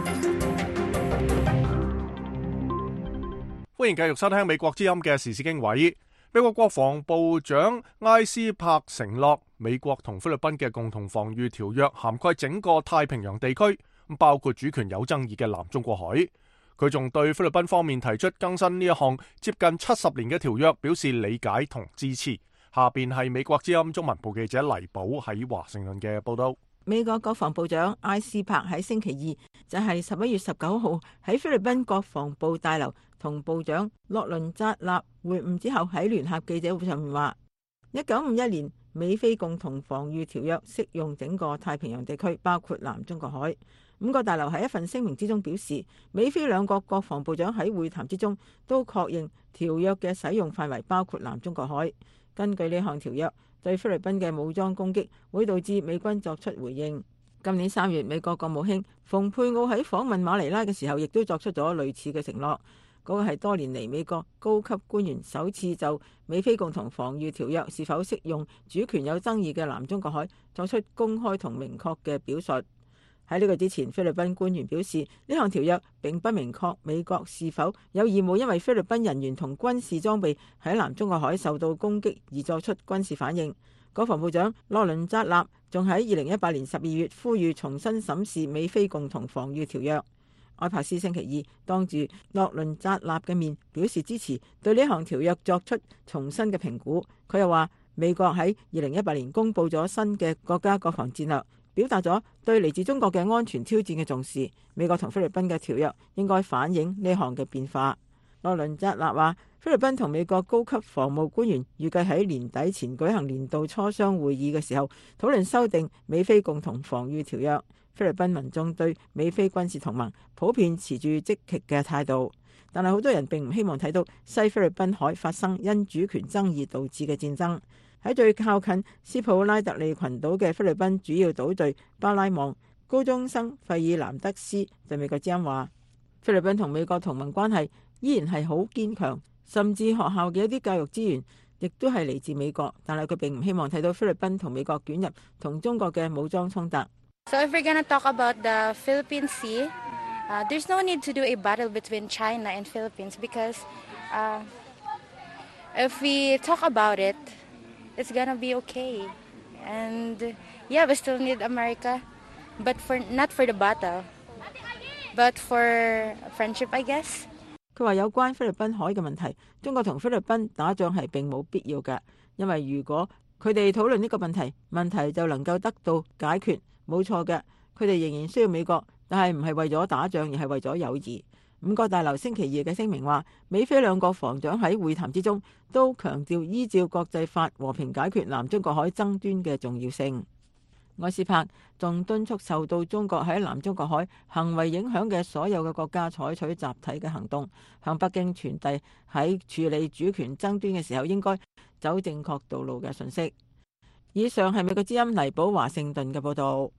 歡迎繼續收聽美國之音嘅時事經緯。美國國防部長埃斯珀承諾，美國同菲律賓嘅共同防禦條約涵蓋整個太平洋地區，包括主權有爭議嘅南中國海。佢仲對菲律賓方面提出更新呢一項接近70年嘅條約表示理解同支持。下邊係美國之音中文部記者黎寶喺華盛頓嘅報道。 美國國防部長埃斯珀喺星期二，就係11月19號喺菲律賓國防部大樓同部長洛倫扎納會晤之後，喺聯合記者會上面話，1951年美菲共同防禦條約適用整個太平洋地區，包括南中國海。五角大樓喺一份聲明之中表示，美菲兩國國防部長喺會談之中都確認條約嘅使用範圍包括南中國海。根據呢項條約，對菲律賓嘅武裝攻擊會導致美軍作出回應。今年3月，美國國務卿蓬佩奧喺訪問馬尼拉嘅時候，亦都作出咗類似嘅承諾。 嗰個係多年嚟美國高級官員首次就美菲共同防禦條約是否適用主權有爭議嘅南中國海作出公開同明確嘅表述。喺呢個之前，菲律賓官員表示，呢項條約並不明確美國是否有義務因為菲律賓人員同軍事裝備喺南中國海受到攻擊而作出軍事反應。國防部長洛倫扎納仲喺2018年12月呼籲重新審視美菲共同防禦條約。埃帕斯星期二當住洛倫扎納嘅面表示支持，對呢項條約作出重新嘅評估。佢又話，美國喺2018年公布咗新嘅國家國防戰略，表達咗對嚟自中國嘅安全挑戰嘅重視。美國同菲律賓嘅條約應該反映呢項嘅變化。洛倫扎納話，菲律賓同美國高級防務官員預計喺年底前舉行年度磋商會議嘅時候，討論修訂美菲共同防禦條約。菲律賓民眾對美菲軍事同盟普遍持住積極嘅態度，但係好多人並唔希望睇到西菲律賓海發生因主權爭議導致嘅戰爭。喺最靠近斯普拉特利群島嘅菲律賓主要島嶼巴拉望，高中生費爾南德斯對美國之音話，菲律賓同美國同盟關係依然係好堅強，甚至學校嘅一啲教育資源亦都係嚟自美國，但係佢並唔希望睇到菲律賓同美國捲入同中國嘅武裝衝突。 So if we're gonna talk about the Philippine Sea, there's no need to do a battle between China and Philippines because if we talk about it, it's gonna be okay. And yeah, we still need America, but not for the battle, but for friendship, I guess. 佢話有關菲律賓海嘅問題，中國同菲律賓打仗係並冇必要嘅，因為如果佢哋討論呢個問題，問題就能夠得到解決。冇錯嘅，佢哋仍然需要美國，但係唔係為咗打仗，而係為咗友誼。五角大樓星期二嘅聲明話，美菲兩國防長喺會談之中都強調依照國際法和平解決南中國海爭端嘅重要性。埃斯珀仲敦促受到中國喺南中國海行為影響嘅所有嘅國家採取集體嘅行動，向北京傳遞喺處理主權爭端嘅時候應該走正確道路嘅信息。以上係美國之音黎寶華盛頓嘅報道。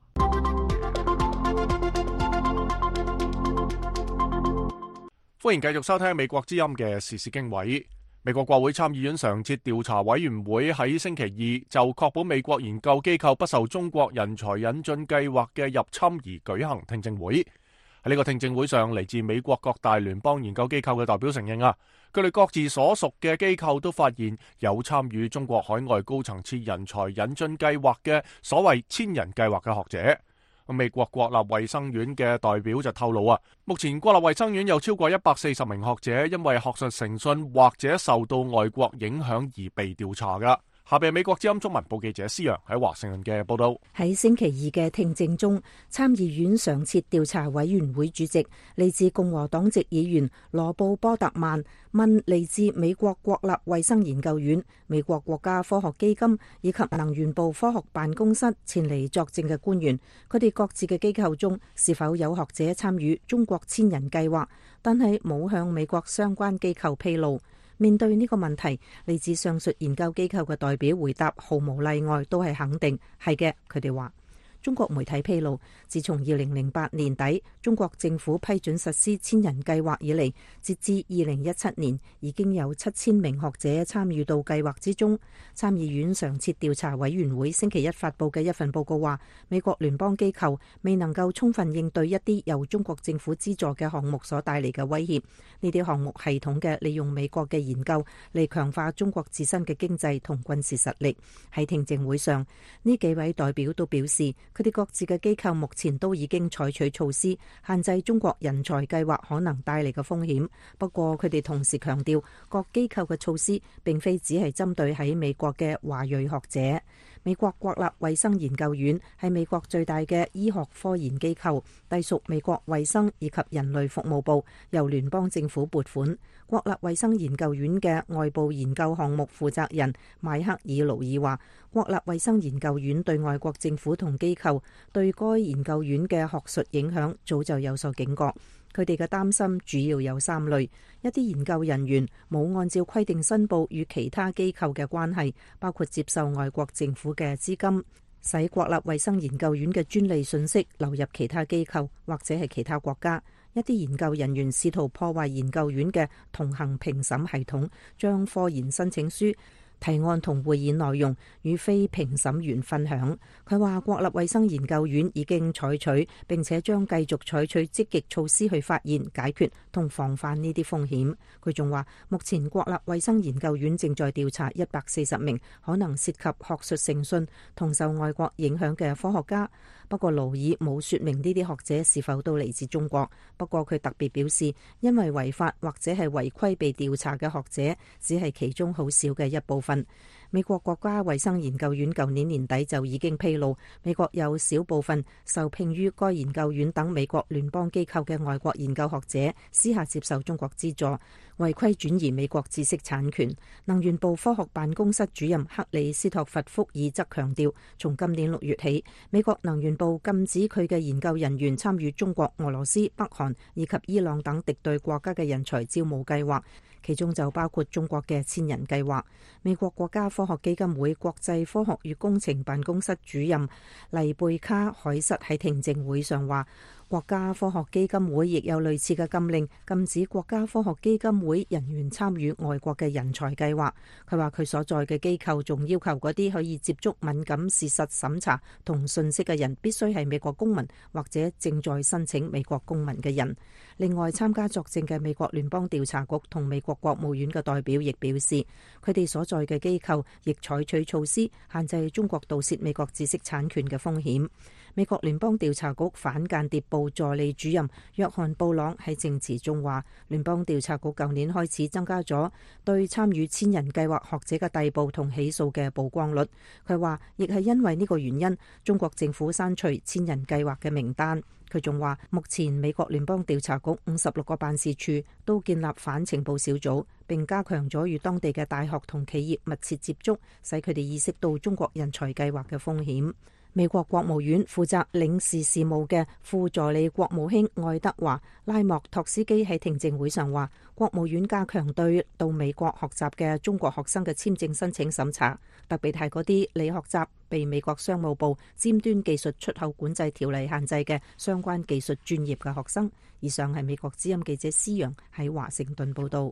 歡迎繼續收聽美國之音嘅時事經緯。美國國會參議院常設調查委員會喺星期二就確保美國研究機構不受中國人才引進計劃嘅入侵而舉行聽證會。喺呢個聽證會上，嚟自美國各大聯邦研究機構嘅代表承認佢哋各自所屬嘅機構都發現有參與中國海外高層次人才引進計劃嘅所謂千人計劃嘅學者。美國國立衛生院嘅代表就透露目前國立衛生院有超過140名學者因為學術誠信或者受到外國影響而被調查㗎。下邊美國之音中文部記者施陽喺華盛頓嘅報道。 喺星期二嘅聽證中，參議院常設調查委員會主席嚟自共和黨籍議員羅布波特曼問嚟自美國國立衛生研究院、美國國家科學基金以及能源部科學辦公室前嚟作證嘅官員，佢哋各自嘅機構中是否有學者參與中國千人計劃，但係冇向美國相關機構披露。面對呢個問題，嚟自上述研究機構嘅代表回答毫無例外都係肯定，係嘅。佢哋話，中國媒體披露，自從2008年底中國政府批准實施千人計劃以嚟，截至2017年，已經有7000名學者參與到計劃之中。參議院常設調查委員會星期一發佈嘅一份報告話，美國聯邦機構未能夠充分應對一啲由中國政府資助嘅項目所帶嚟嘅威脅。呢啲項目系統嘅利用美國嘅研究嚟強化中國自身嘅經濟同軍事實力。喺聽證會上，呢幾位代表都表示，佢哋各自嘅機構目前都已經採取措施，限制中國人才計劃可能帶嚟嘅風險。不過，佢哋同時強調，各機構嘅措施並非只係針對喺美國嘅華裔學者。美國國立衛生研究院係美國最大嘅醫學科研機構，隸屬美國衛生以及人類服務部，由聯邦政府撥款。國立衛生研究院嘅外部研究項目負責人邁克爾勞爾話，國立衛生研究院對外國政府同機構對該研究院嘅學術影響早就有所警覺。佢哋嘅擔心主要有3類：一啲研究人員冇按照規定申報與其他機構嘅關係，包括接受外國政府嘅資金，使國立衛生研究院嘅專利信息流入其他機構或者係其他國家； 一啲研究人員試圖破壞研究院嘅同行評審系統，將科研申請書、提案同會議內容與非評審員分享。佢話國立衛生研究院已經採取並且將繼續採取積極措施去發現、解決同防範呢啲風險。佢仲話目前國立衛生研究院正在調查140名可能涉及學術誠信同受外國影響嘅科學家。不過勞爾冇說明呢啲學者是否都嚟自中國。不過佢特別表示，因為違法或者係違規被調查嘅學者只係其中好少嘅一部分。美國國家衛生研究院舊年年底就已經披露，美國有少部分受聘於該研究院等美國聯邦機構嘅外國研究學者私下接受中國資助，違規轉移美國知識產權。能源部科學辦公室主任克里斯托弗福爾則強調，從今年6月起，美國能源部禁止佢嘅研究人員參與中國、俄羅斯、北韓以及伊朗等敵對國家嘅人才招募計劃，其中就包括中國嘅千人計劃。美國國家科學基金會國際科學與工程辦公室主任黎貝卡海瑟喺聽證會上話，國家科學基金會亦有類似嘅禁令，禁止國家科學基金會人員參與外國嘅人才計劃。佢話佢所在嘅機構仲要求嗰啲可以接觸敏感事實審查同信息嘅人必須係美國公民或者正在申請美國公民嘅人。另外，參加作證嘅美國聯邦調查局同美國國務院嘅代表亦表示，佢哋所在嘅機構亦採取措施限制中國盜竊美國知識產權嘅風險。美國聯邦調查局反間諜部助理主任約翰布朗喺證詞中話，聯邦調查局舊年開始增加咗對參與千人計劃學者嘅逮捕同起訴嘅曝光率。佢話，亦係因為呢個原因，中國政府刪除千人計劃嘅名單。佢仲話，目前美國聯邦調查局56個辦事處都建立反情報小組，並加強咗與當地嘅大學同企業密切接觸，使佢哋意識到中國人才計劃嘅風險。美國國務院負責領事事務嘅副助理國務卿愛德華拉莫托斯基喺聽證會上話，國務院加強對到美國學習嘅中國學生嘅簽證申請審查，特別係嗰啲嚟學習被美國商務部尖端技術出口管制條例限制嘅相關技術專業嘅學生。以上係美國之音記者施陽喺華盛頓報道。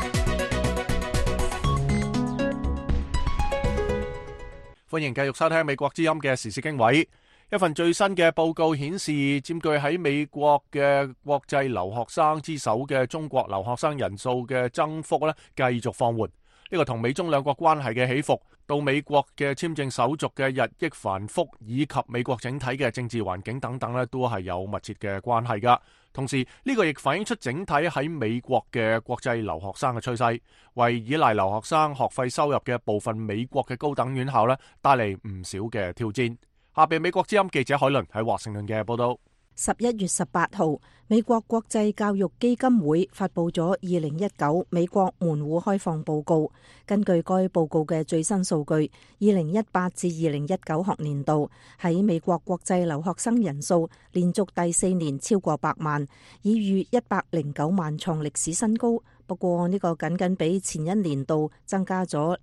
歡迎繼續收聽美國之音嘅時事經緯。一份最新嘅報告顯示，佔據喺美國嘅國際留學生之首嘅中國留學生人數嘅增幅繼續放緩。呢個同美中兩國關係嘅起伏，到美國嘅簽證手續嘅日益繁複，以及美國整體嘅政治環境等等都係有密切嘅關係噶。同時呢個亦反映出整體喺美國嘅國際留學生嘅趨勢，為依賴留學生學費收入嘅部分美國嘅高等院校帶嚟唔少嘅挑戰。下邊美國之音記者海倫喺華盛頓嘅報道。 11月18號，美國國際教育基金會發佈咗2019美國門戶開放報告。根據該報告嘅最新數據，2018至2019學年度喺美國國際留學生人數連續第4年超過100萬，已逾109萬創歷史新高。不過呢個僅僅比前一年度增加咗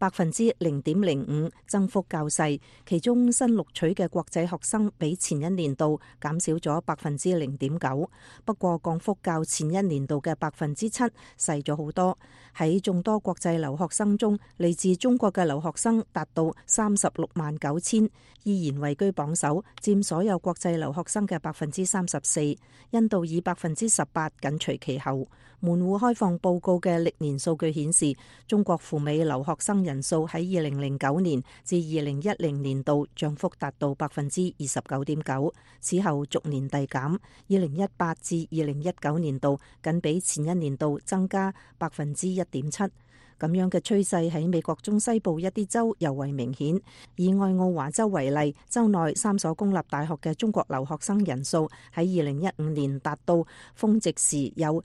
0.05%，增幅較細。其中新錄取嘅國際學生比前一年度減少咗0.9%，不過降幅較前一年度嘅7%細咗好多。喺眾多國際留學生中，嚟自中國嘅留學生達到36萬9千，依然位居榜首，佔所有國際留學生嘅34%。印度以18%緊隨其後。門戶開放報告嘅歷年數據顯示，中國赴美留學生人數喺2009年至2010年度漲幅達到29.9%，此後逐年遞減。2018至2019年度僅比前一年度增加1.7%。咁樣嘅趨勢喺美國中西部一啲州尤為明顯。以愛奧華州為例，州內3所公立大學嘅中國留學生人數喺2015年達到峰值時有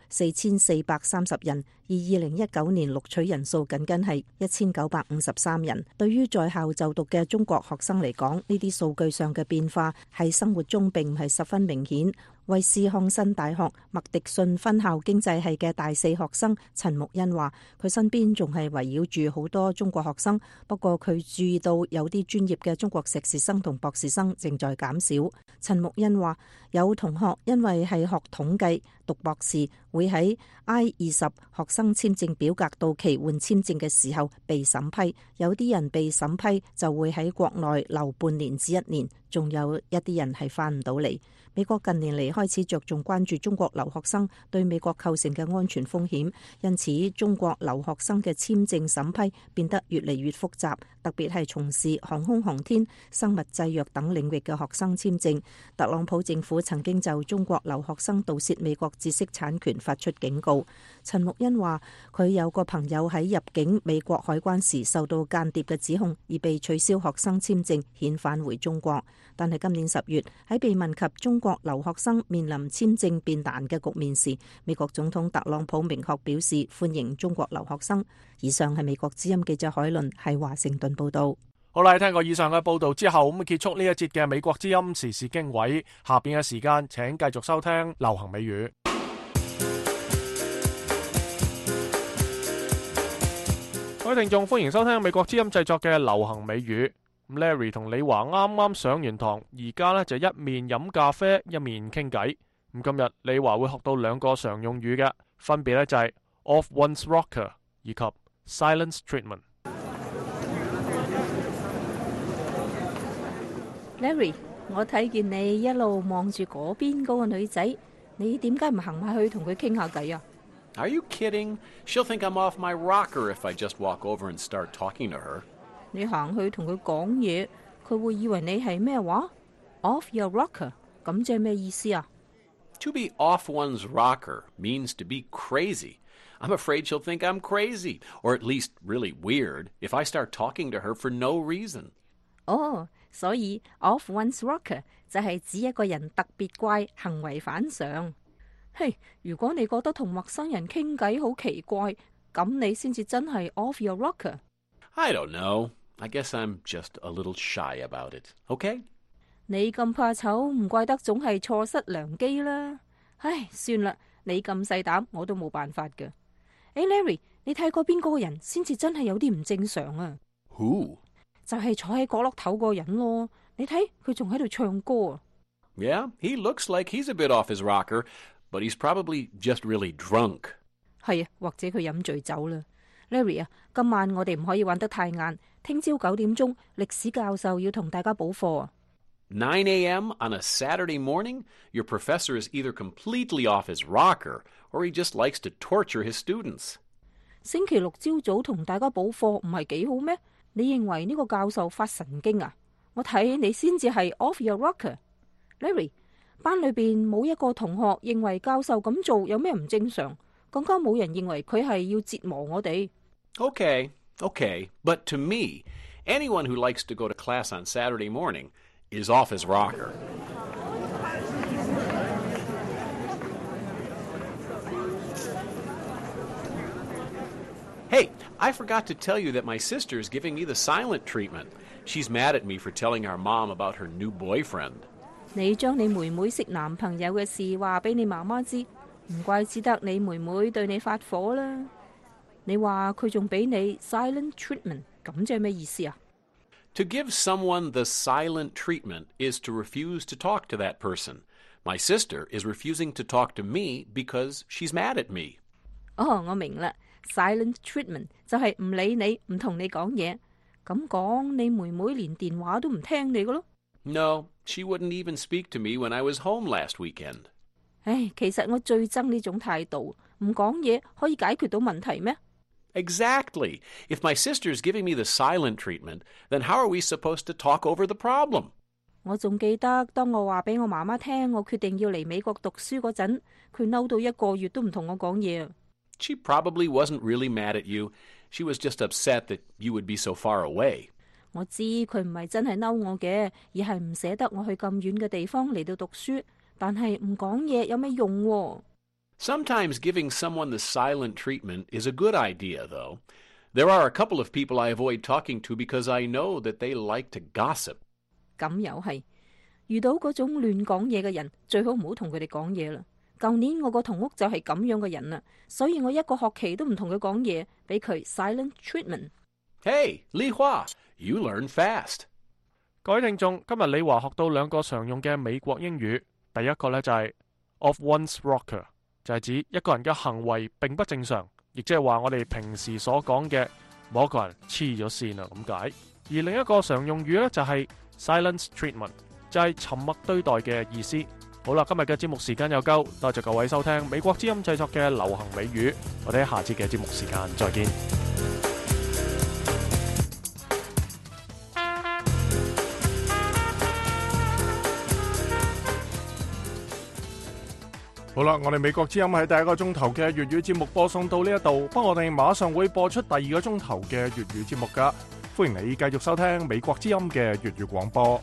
4430人，而2019年錄取人數僅僅係1953人。對於在校就讀嘅中國學生嚟講，呢啲數據上嘅變化喺生活中並唔係十分明顯。 威斯康辛大學麥迪遜分校經濟系嘅大四學生陳木恩話，佢身邊仲係圍繞住好多中國學生，不過佢注意到有啲專業嘅中國碩士生同博士生正在減少。陳木恩話，有同學因為係學統計讀博士，會喺 I-20 學生簽證表格到期換簽證嘅時候被審批，有啲人被審批就會喺國內留半年至1年，仲有一啲人係返唔到嚟。美國近年嚟開始着重關注中國留學生對美國構成嘅安全風險，因此中國留學生嘅簽證審批變得越嚟越複雜，特別係從事航空航天、生物製藥等領域嘅學生簽證。特朗普政府曾經就中國留學生盜竊美國知識產權發出警告。陳木恩話，佢有個朋友喺入境美國海關時受到間諜嘅指控，而被取消學生簽證，遣返回中國。但係今年10月喺被問及中國留學生面臨簽證變難嘅局面時，美國總統特朗普明確表示歡迎中國留學生。以上係美國之音記者海倫喺華盛頓報道。 好啦，聽過以上嘅報道之後，咁結束呢一節嘅美國之音時事經緯。下邊嘅時間，請繼續收聽流行美語。各位聽眾，歡迎收聽美國之音製作嘅流行美語。Larry 同李華啱啱上完堂，而家呢就一面飲咖啡一面傾偈。咁今日李華會學到2個常用語嘅，分別呢就係 off one's rocker 以及 silence treatment。 Larry， 我睇見你一路望住嗰邊嗰個女仔，你點解唔行埋去同佢傾下偈啊？ Are you kidding? She'll think I'm off my rocker if I just walk over and start talking to her. 你行去同佢講嘢，佢會以為你係咩話 ？Off your rocker， 咁即係咩意思啊？ To be off one's rocker means to be crazy. I'm afraid she'll think I'm crazy, or at least really weird, if I start talking to her for no reason. 哦，所以 off one's rocker 就係指一個人特別怪，行為反常。嘿，如果你覺得同陌生人傾偈好奇怪，咁你先至真係 off your rocker。 I don't know. I guess I'm just a little shy about it. Okay? 你咁怕醜，唔怪得總係錯失良機啦。唉，算啦，你咁細膽，我都冇辦法㗎。Larry， 你睇過邊嗰個人先至真係有啲唔正常啊？ Who? 就係坐喺角落頭嗰個人咯。你睇佢仲喺度唱歌啊。 Yeah, he looks like he's a bit off his rocker, but he's probably just really drunk. 係啊，或者佢飲醉酒啦。Larry 啊，今晚我哋唔可以玩得太晏，聽朝9點鐘，歷史教授要同大家補課啊。 9 a.m. on a Saturday morning? Your professor is either completely off his rocker, or he just likes to torture his students. 星期六朝早同大家補課唔係幾好咩？你認為呢個教授發神經啊？我睇你先至係 off your rocker。Larry， 班裏邊冇一個同學認為教授咁做有咩唔正常，更加冇人認為佢係要折磨我哋。 Okay, but to me, anyone who likes to go to class on Saturday morning is off his rocker. Hey, I forgot to tell you that my sister's giving me the silent treatment. She's mad at me for telling our mom about her new boyfriend. 你將你妹妹識男朋友嘅事話俾你媽媽知，唔怪之得你妹妹對你發火啦。你話佢仲俾你 silent treatment， 咁即係咩意思啊？ To give someone the silent treatment is to refuse to talk to that person. My sister is refusing to talk to me because she's mad at me. 哦，我明啦。Silent treatment 就係唔理你，唔同你講嘢。咁講，你妹妹連電話都唔聽你嘅咯。 No, she wouldn't even speak to me when I was home last weekend. 唉，其實我最憎呢種態度，唔講嘢可以解決到問題咩？ Exactly. If my sister's giving me the silent treatment, then how are we supposed to talk over the problem? 我仲記得當我話俾我媽媽聽，我決定要嚟美國讀書嗰陣，佢嬲到1個月都唔同我講嘢。 She probably wasn't really mad at you. She was just upset that you would be so far away. 我知佢唔係真係嬲我嘅，而係唔捨得我去咁遠嘅地方嚟到讀書。但係唔講嘢有咩用喎？ Sometimes giving someone the silent treatment is a good idea, though. There are a couple of people I avoid talking to because I know that they like to gossip. 咁又係， 遇到嗰種亂講嘢嘅人，最好唔好同佢哋講嘢啦。舊年我個同屋就係咁樣嘅人啦，所以我一個學期都唔同佢講嘢，俾佢 silent treatment。 Hey, Li Hua, you learn fast. 各位聽眾，今日李華學到兩個常用嘅美國英語。第一個呢就係 off one's rocker， 就係指一個人嘅行為並不正常，亦即係話我哋平時所講嘅某一個人黐咗線啦咁解。而另一個常用語呢就係 silent treatment， 就係沉默對待嘅意思。好啦，今日嘅節目時間又夠，多謝各位收聽美國之音製作嘅流行美語，我哋喺下次嘅節目時間再見。好啦，我哋美國之音喺第一個鐘頭嘅粵語節目播送到呢一度，不過我哋馬上會播出第二個鐘頭嘅粵語節目噶，歡迎你繼續收聽美國之音嘅粵語廣播。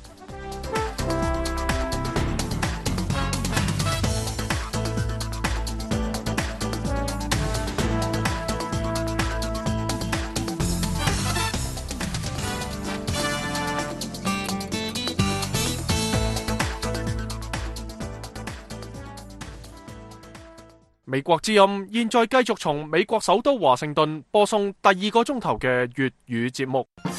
美國之音現在繼續從美國首都華盛頓播送第二個鐘頭嘅粵語節目。